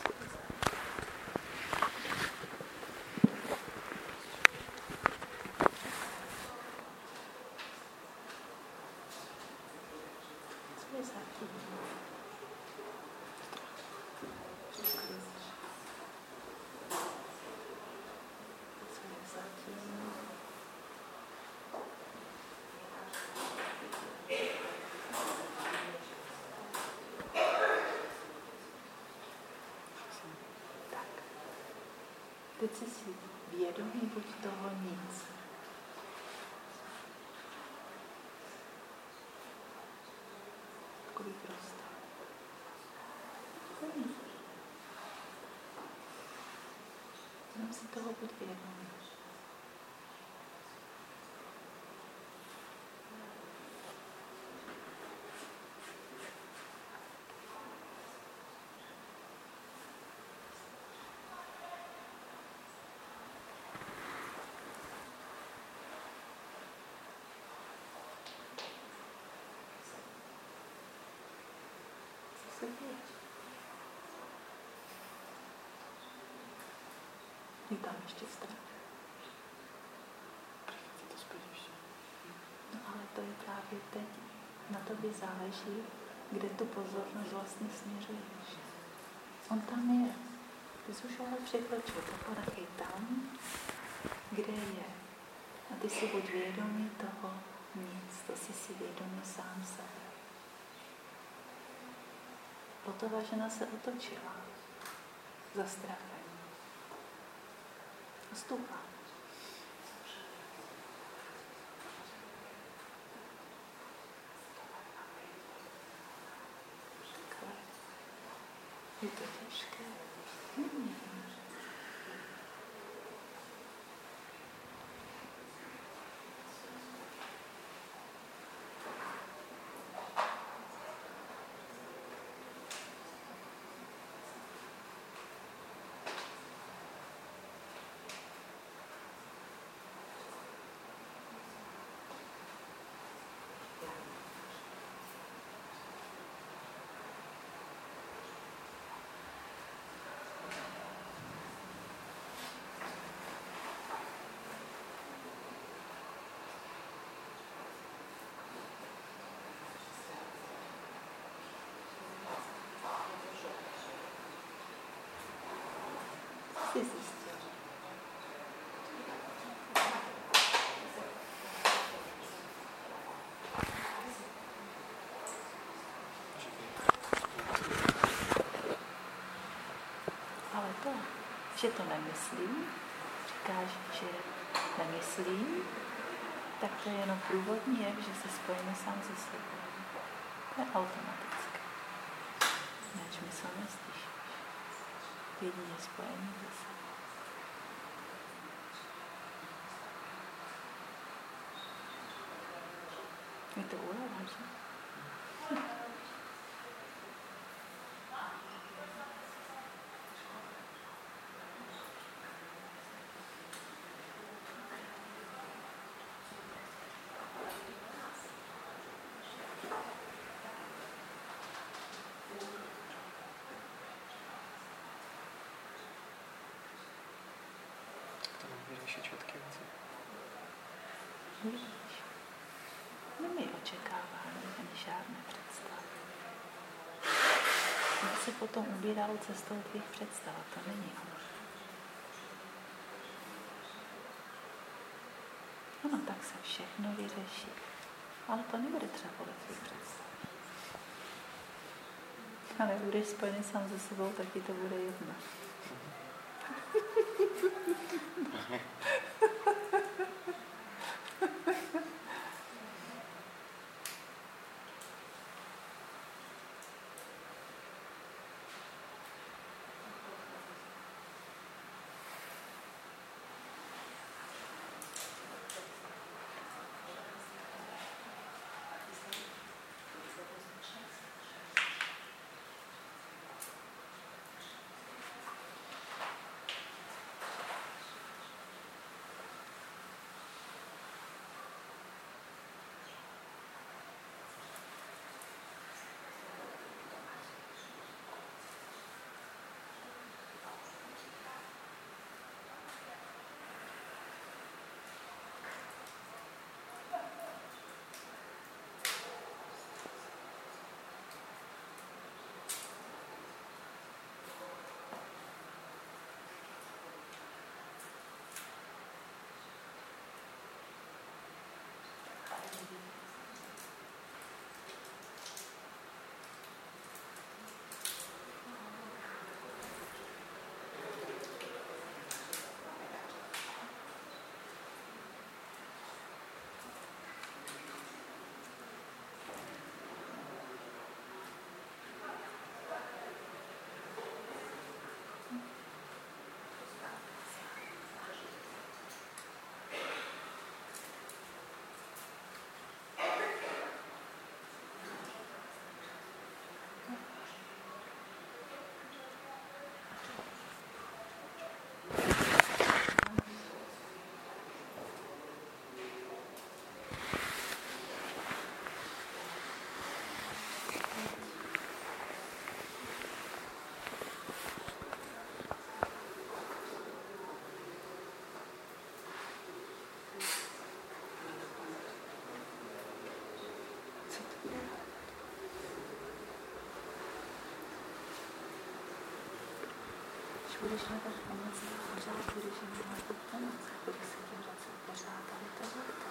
Co je zatím? Teď jsi si vědomý buď toho nic. Takový prostor. To nic. Jenom si toho buď vědomý. Co se děje? Je tam ještě strach. No ale to je právě teď. Na tobě záleží, kde tu pozornost vlastně směřuješ. On tam je. Ty jsi už ale překročil. Tak ho nechej tam, kde je. A ty si buď vědomý toho nic. To jsi si vědomý sám sebe. Lotová žena se otočila za strachem. A stoupá. Takhle. Je to těžké. Jsi zjistil. Ale to, že to nemyslím, říkáš, že nemyslím, tak to je jenom průvodní jev, že se spojíme sám se sebou. To je automatické. Než mysl neslyšíš. Jedině spojení se sebou. Je to úleva, že? všetky veci. Vidíš? Nemej očekávání ani žádné představy. Aby se potom ubíralo cestou tvých představ, to není ono. Ano, tak se všechno vyřeší. Ale to nebude třeba podle tvých představ. Ale budeš spojený sám se sebou, taky to bude jedno. Budeš hledat pomoc, pořád budeš jim hledat pomoc, budeš se tím vracet pořád, ale to je to.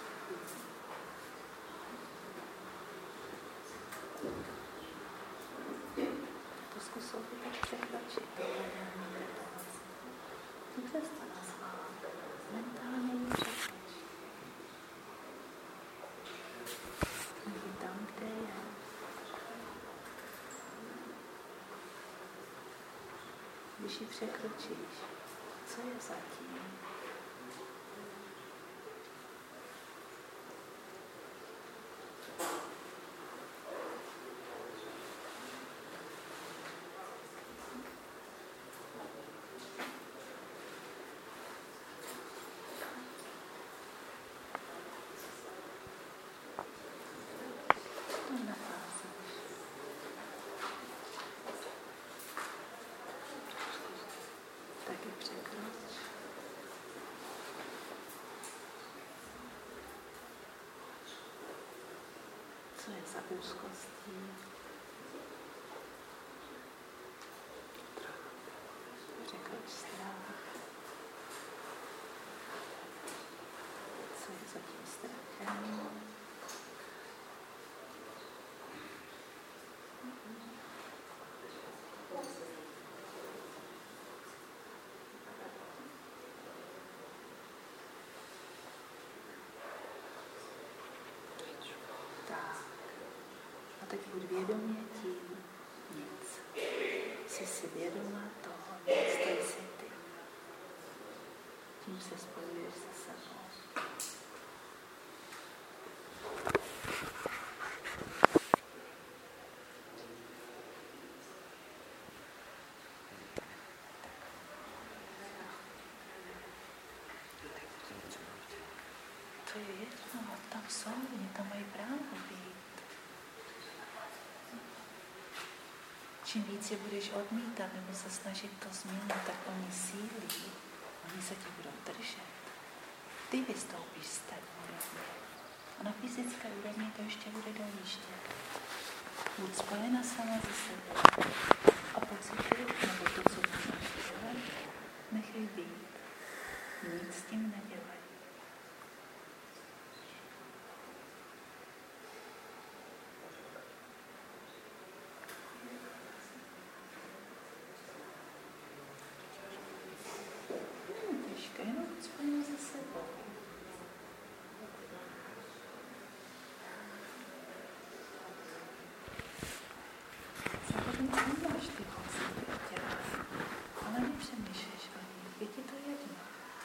To zkusil by tak překročit, to hledání té pomoci. Dobře jsi to nazvala, mentálně ji překroč. Jdi tam, kde je. Když ji překročíš, co je zatím? Co je za úzkostí? Překroč strach. Co je za tím strachem? A teď buď vědomě tím nic. Jsi si vědomá toho, nic, to jsi ty. Tím se spojuješ se sebou. To je jedno, tam jsou, oni tam mají právo být. Čím víc je budeš odmítat nebo se snažit to změnit, tak oni sílí, oni se tě budou držet. ty vystoupíš z té úrovně. A na fyzické úrovni to ještě bude dojíždět. Buď spojena sama ze sebou a pocity, nebo to, co tu máš dělat, nechej být. Nic s tím nedělej. Těžké, jenom buď spojena ze sebou. Zároveň máš ty pocity v těle, ale nepřemýšlíš o nich, je ti to jedno.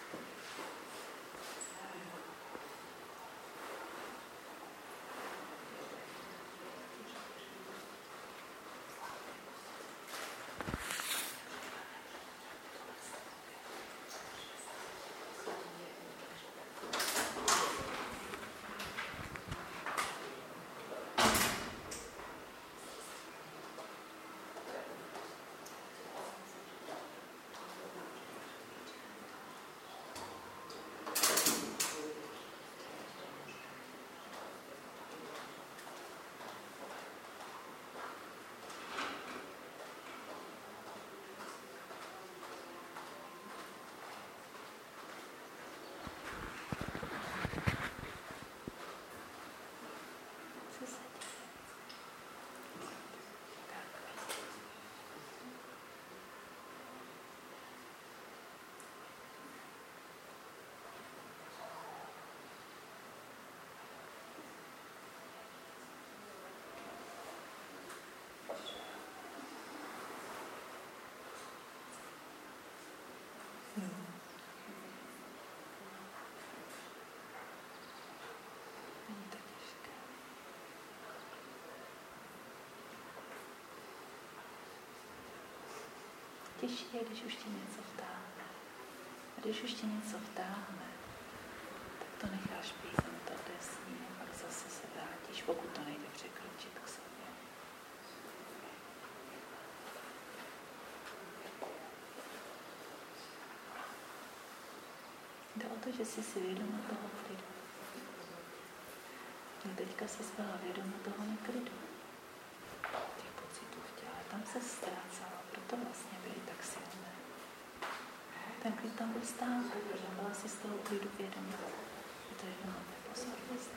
Není to těžké. Těžší je, když už ti něco vtáhne. A když už ti něco vtáhne, tak to necháš být, to odesní a pak zase se vrátíš, pokud to nejde překročit k sobě. Jde o to, že jsi si vědoma toho klidu. No teďka jsi byla vědoma toho neklidu. Těch pocitů v těle. Tam se ztrácela, proto vlastně byly tak silné. Ten klid tam byl stále, protože byla si z toho klidu vědomá. Je to jenom pozornost.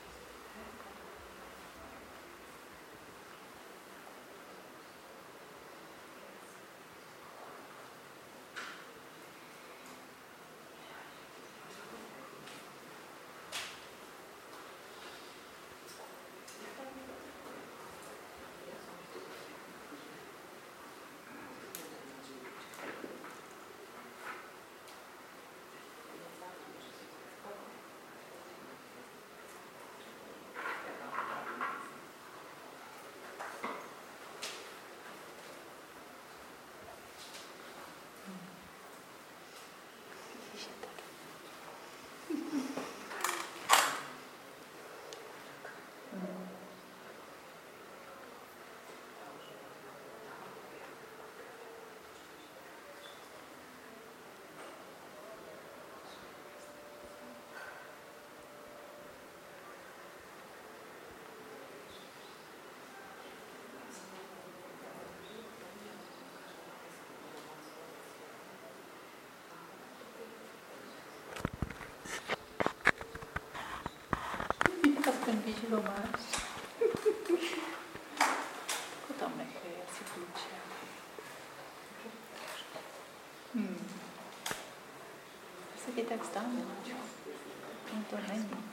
Aspoň víš, že ho máš. To tam nechej, asi klíče. Se ti tak stane, čo? No to není.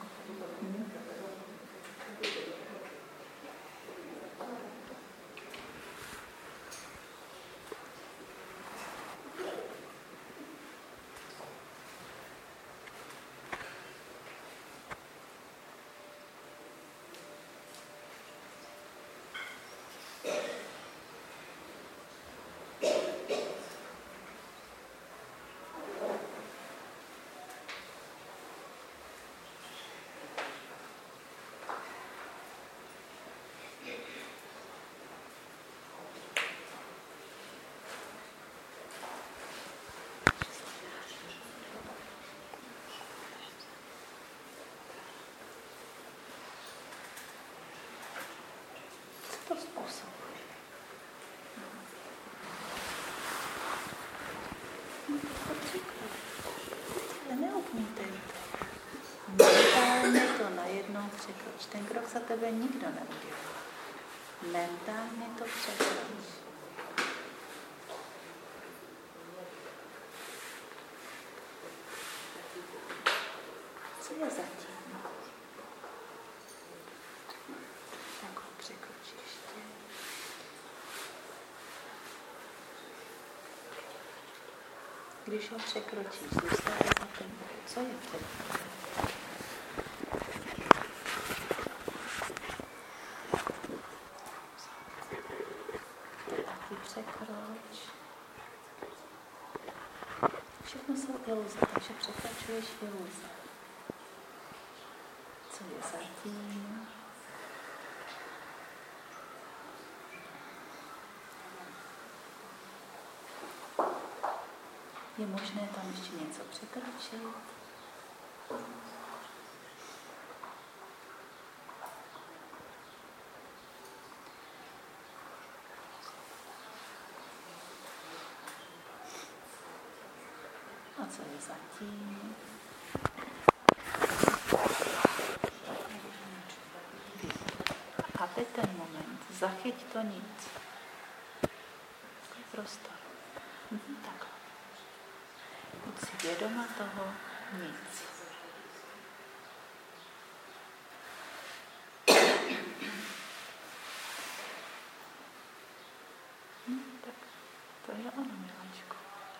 překroč. Ten krok za tebe nikdo neudělá. Mentálně to překroč. Co je zatím? Tak ho překroč ještě. Když ho překročíš, zůstává za tebou. Co je před tebou? Taky překroč. Všechno jsou iluze, takže překračuješ iluze. Co je zatím? Je možné tam ještě něco překročit? A co je zatím? A teď ten moment, zachyť to nic. Prostor. Takhle. Buď si vědoma toho nic. Tak to je ono, miláčku.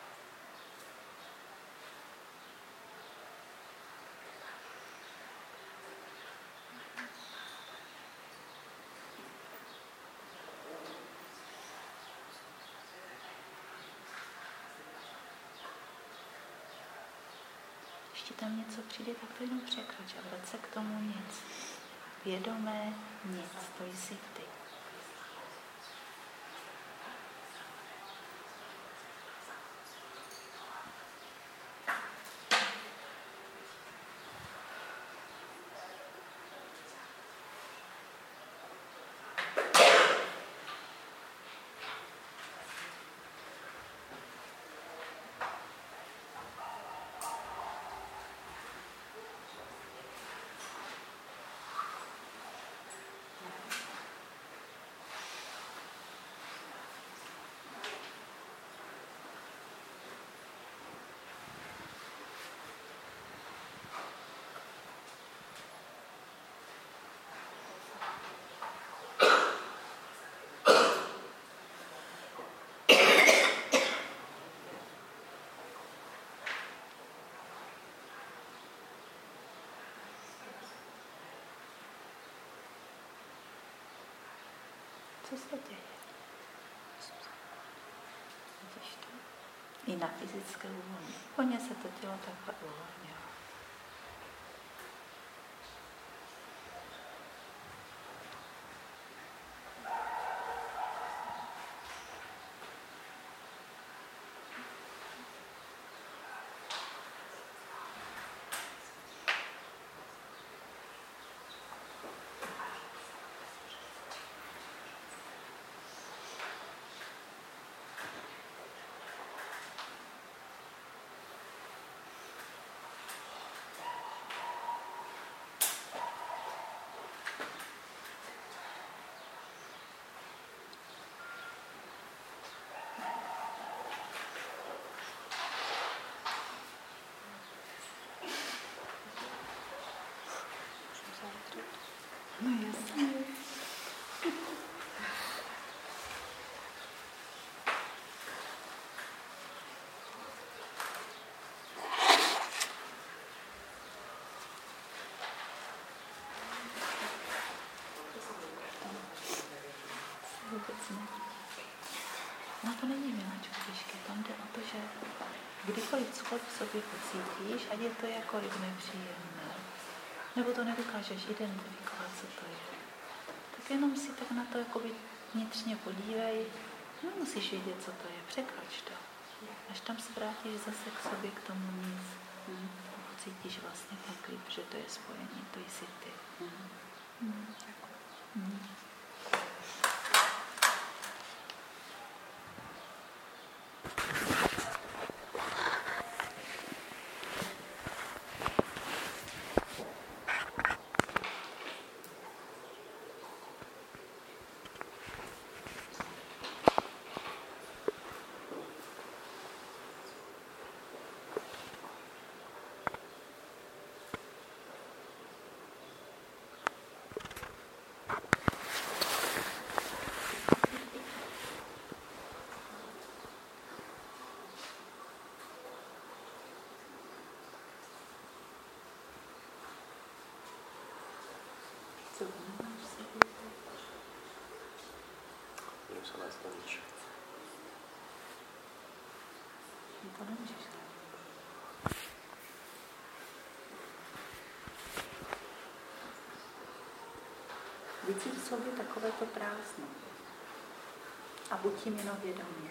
Ještě tam něco přijde, tak to jenom překroč a vrať se k tomu nic. Vědomé nic, to jsi ty. Co se děje? Vidíš to? I na fyzické úrovni. Hodně se to tělo takhle uvolnilo. No jasně. Vůbec ne. No to není, miláčku, těžké. Tam jde o to, že kdykoliv cokoliv v sobě pocítíš, ať je to jakkoliv nepříjemné, nebo to nedokážeš identifikovat, co to je, tak jenom si tak na to jakoby vnitřně podívej. Nemusíš vědět, co to je. Překroč to. Až tam se vrátíš zase k sobě, k tomu nic. Pocítíš vlastně ten klid, že to je spojení, to jsi ty. to nič. To nemůžeš dát. Vycít v sobě takovéto prázdno a buď tím jenom vědomě.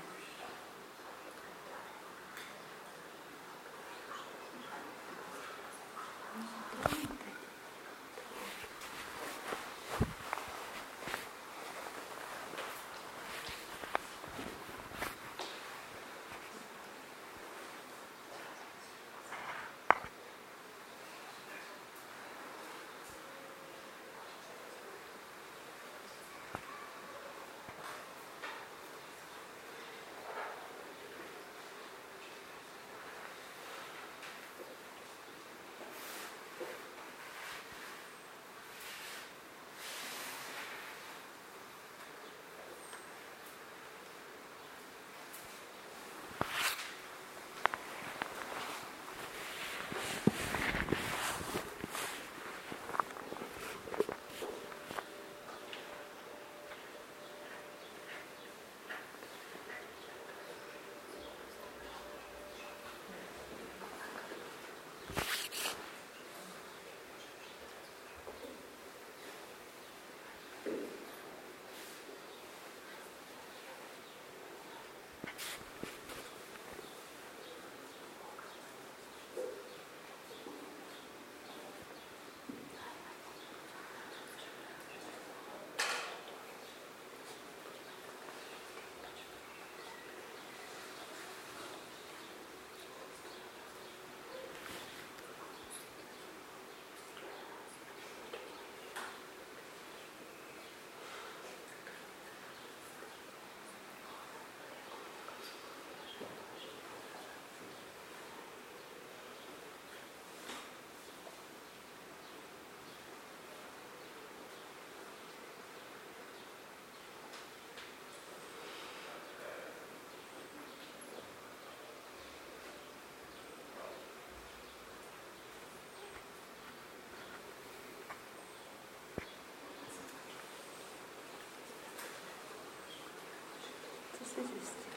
Jsi zjistil?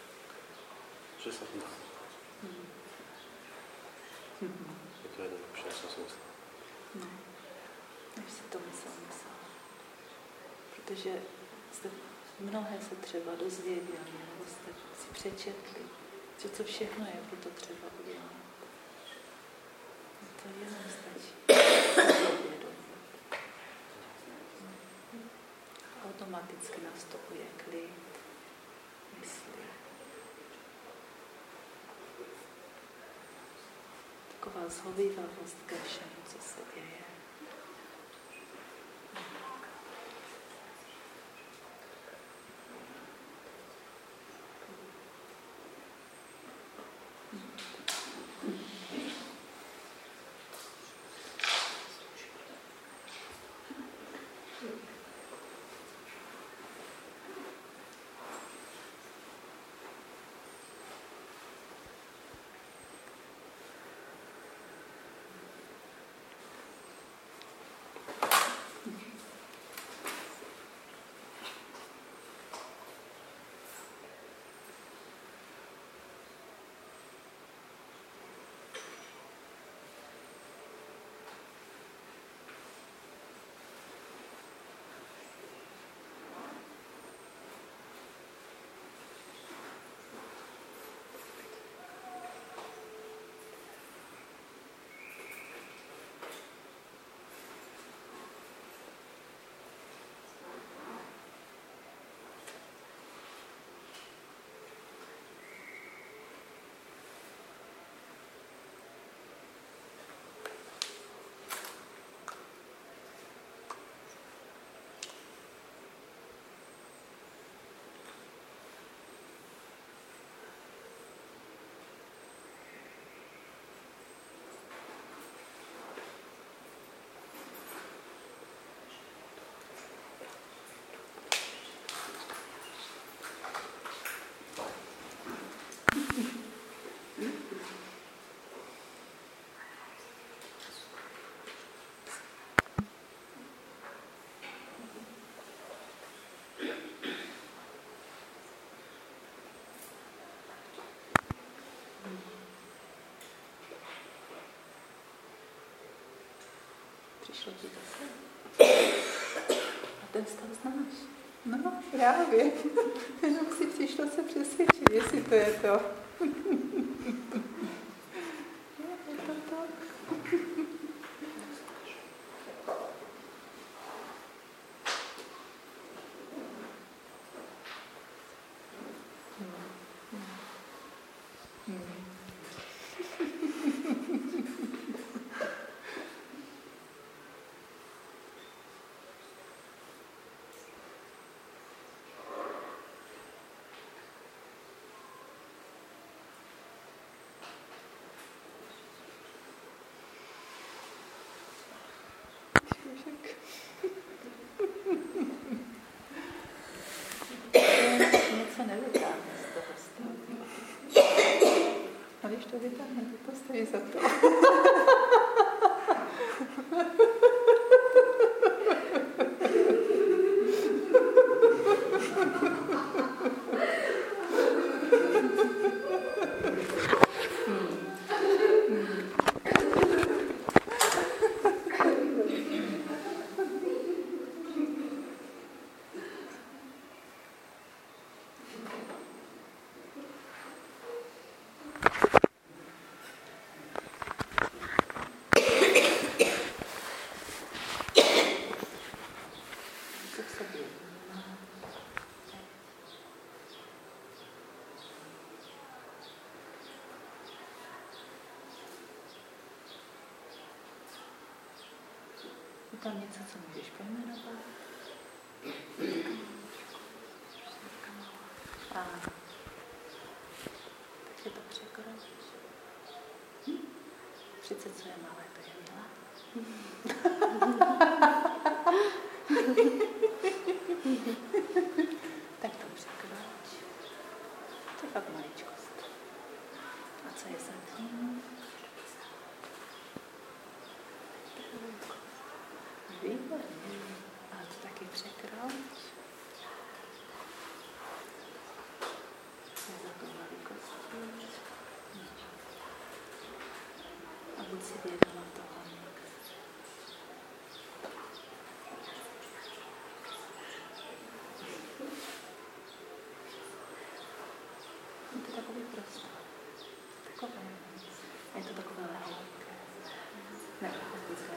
Že se to dá. Je to jednoduše, než jsem si myslel. Ne, než si to myslel. Protože jste mnohé se třeba dozvěděli, nebo jste si přečetli, co všechno je pro to třeba udělat. To jenom stačí. Automaticky nastupuje klid mysli. Taková zhovívavost ke všemu, co se děje. Přišlo ti zase. A ten stav znáš. No, právě. Jenom si přišlo se přesvědčit, jestli to je to. Je to to. Něco nevytáhne z toho stavu. A když to vytáhne, to stojí za to. Je tam něco, co můžeš pojmenovat? Ano. Takže to překroč. Přece co je malé, to je milé. Tak to překroč. To je fakt maličkost. A co je za tím? Výborně. A to taky překroč. Je za to velikostí. A buď si vědoma toho. Je to takový prostor. Takové. Je to takové lehké. Nepraktické.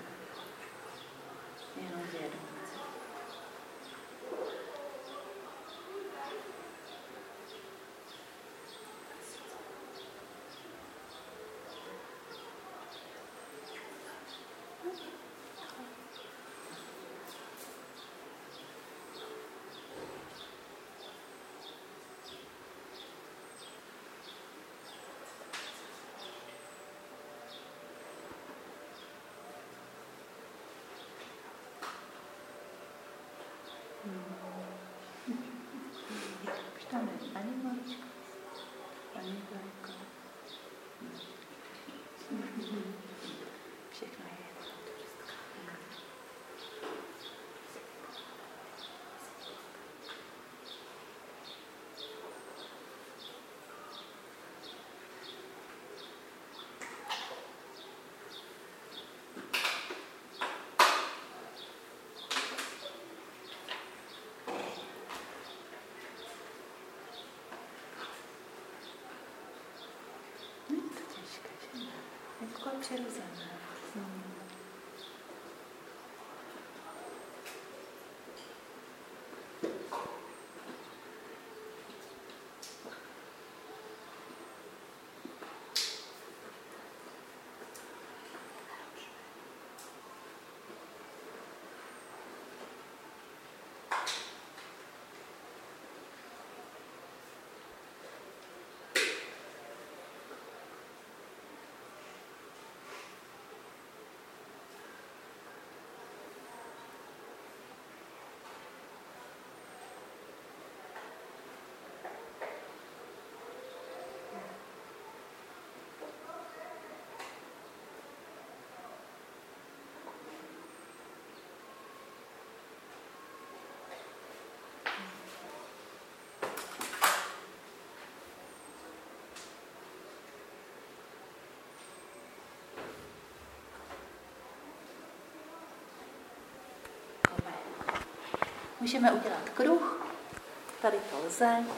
Jenom vědomí. Už tam není ani maličko, ani veliko. Všechno je jedno. Není to těžké, že ne? Je takové přirozené. Můžeme udělat kruh, tady to lze,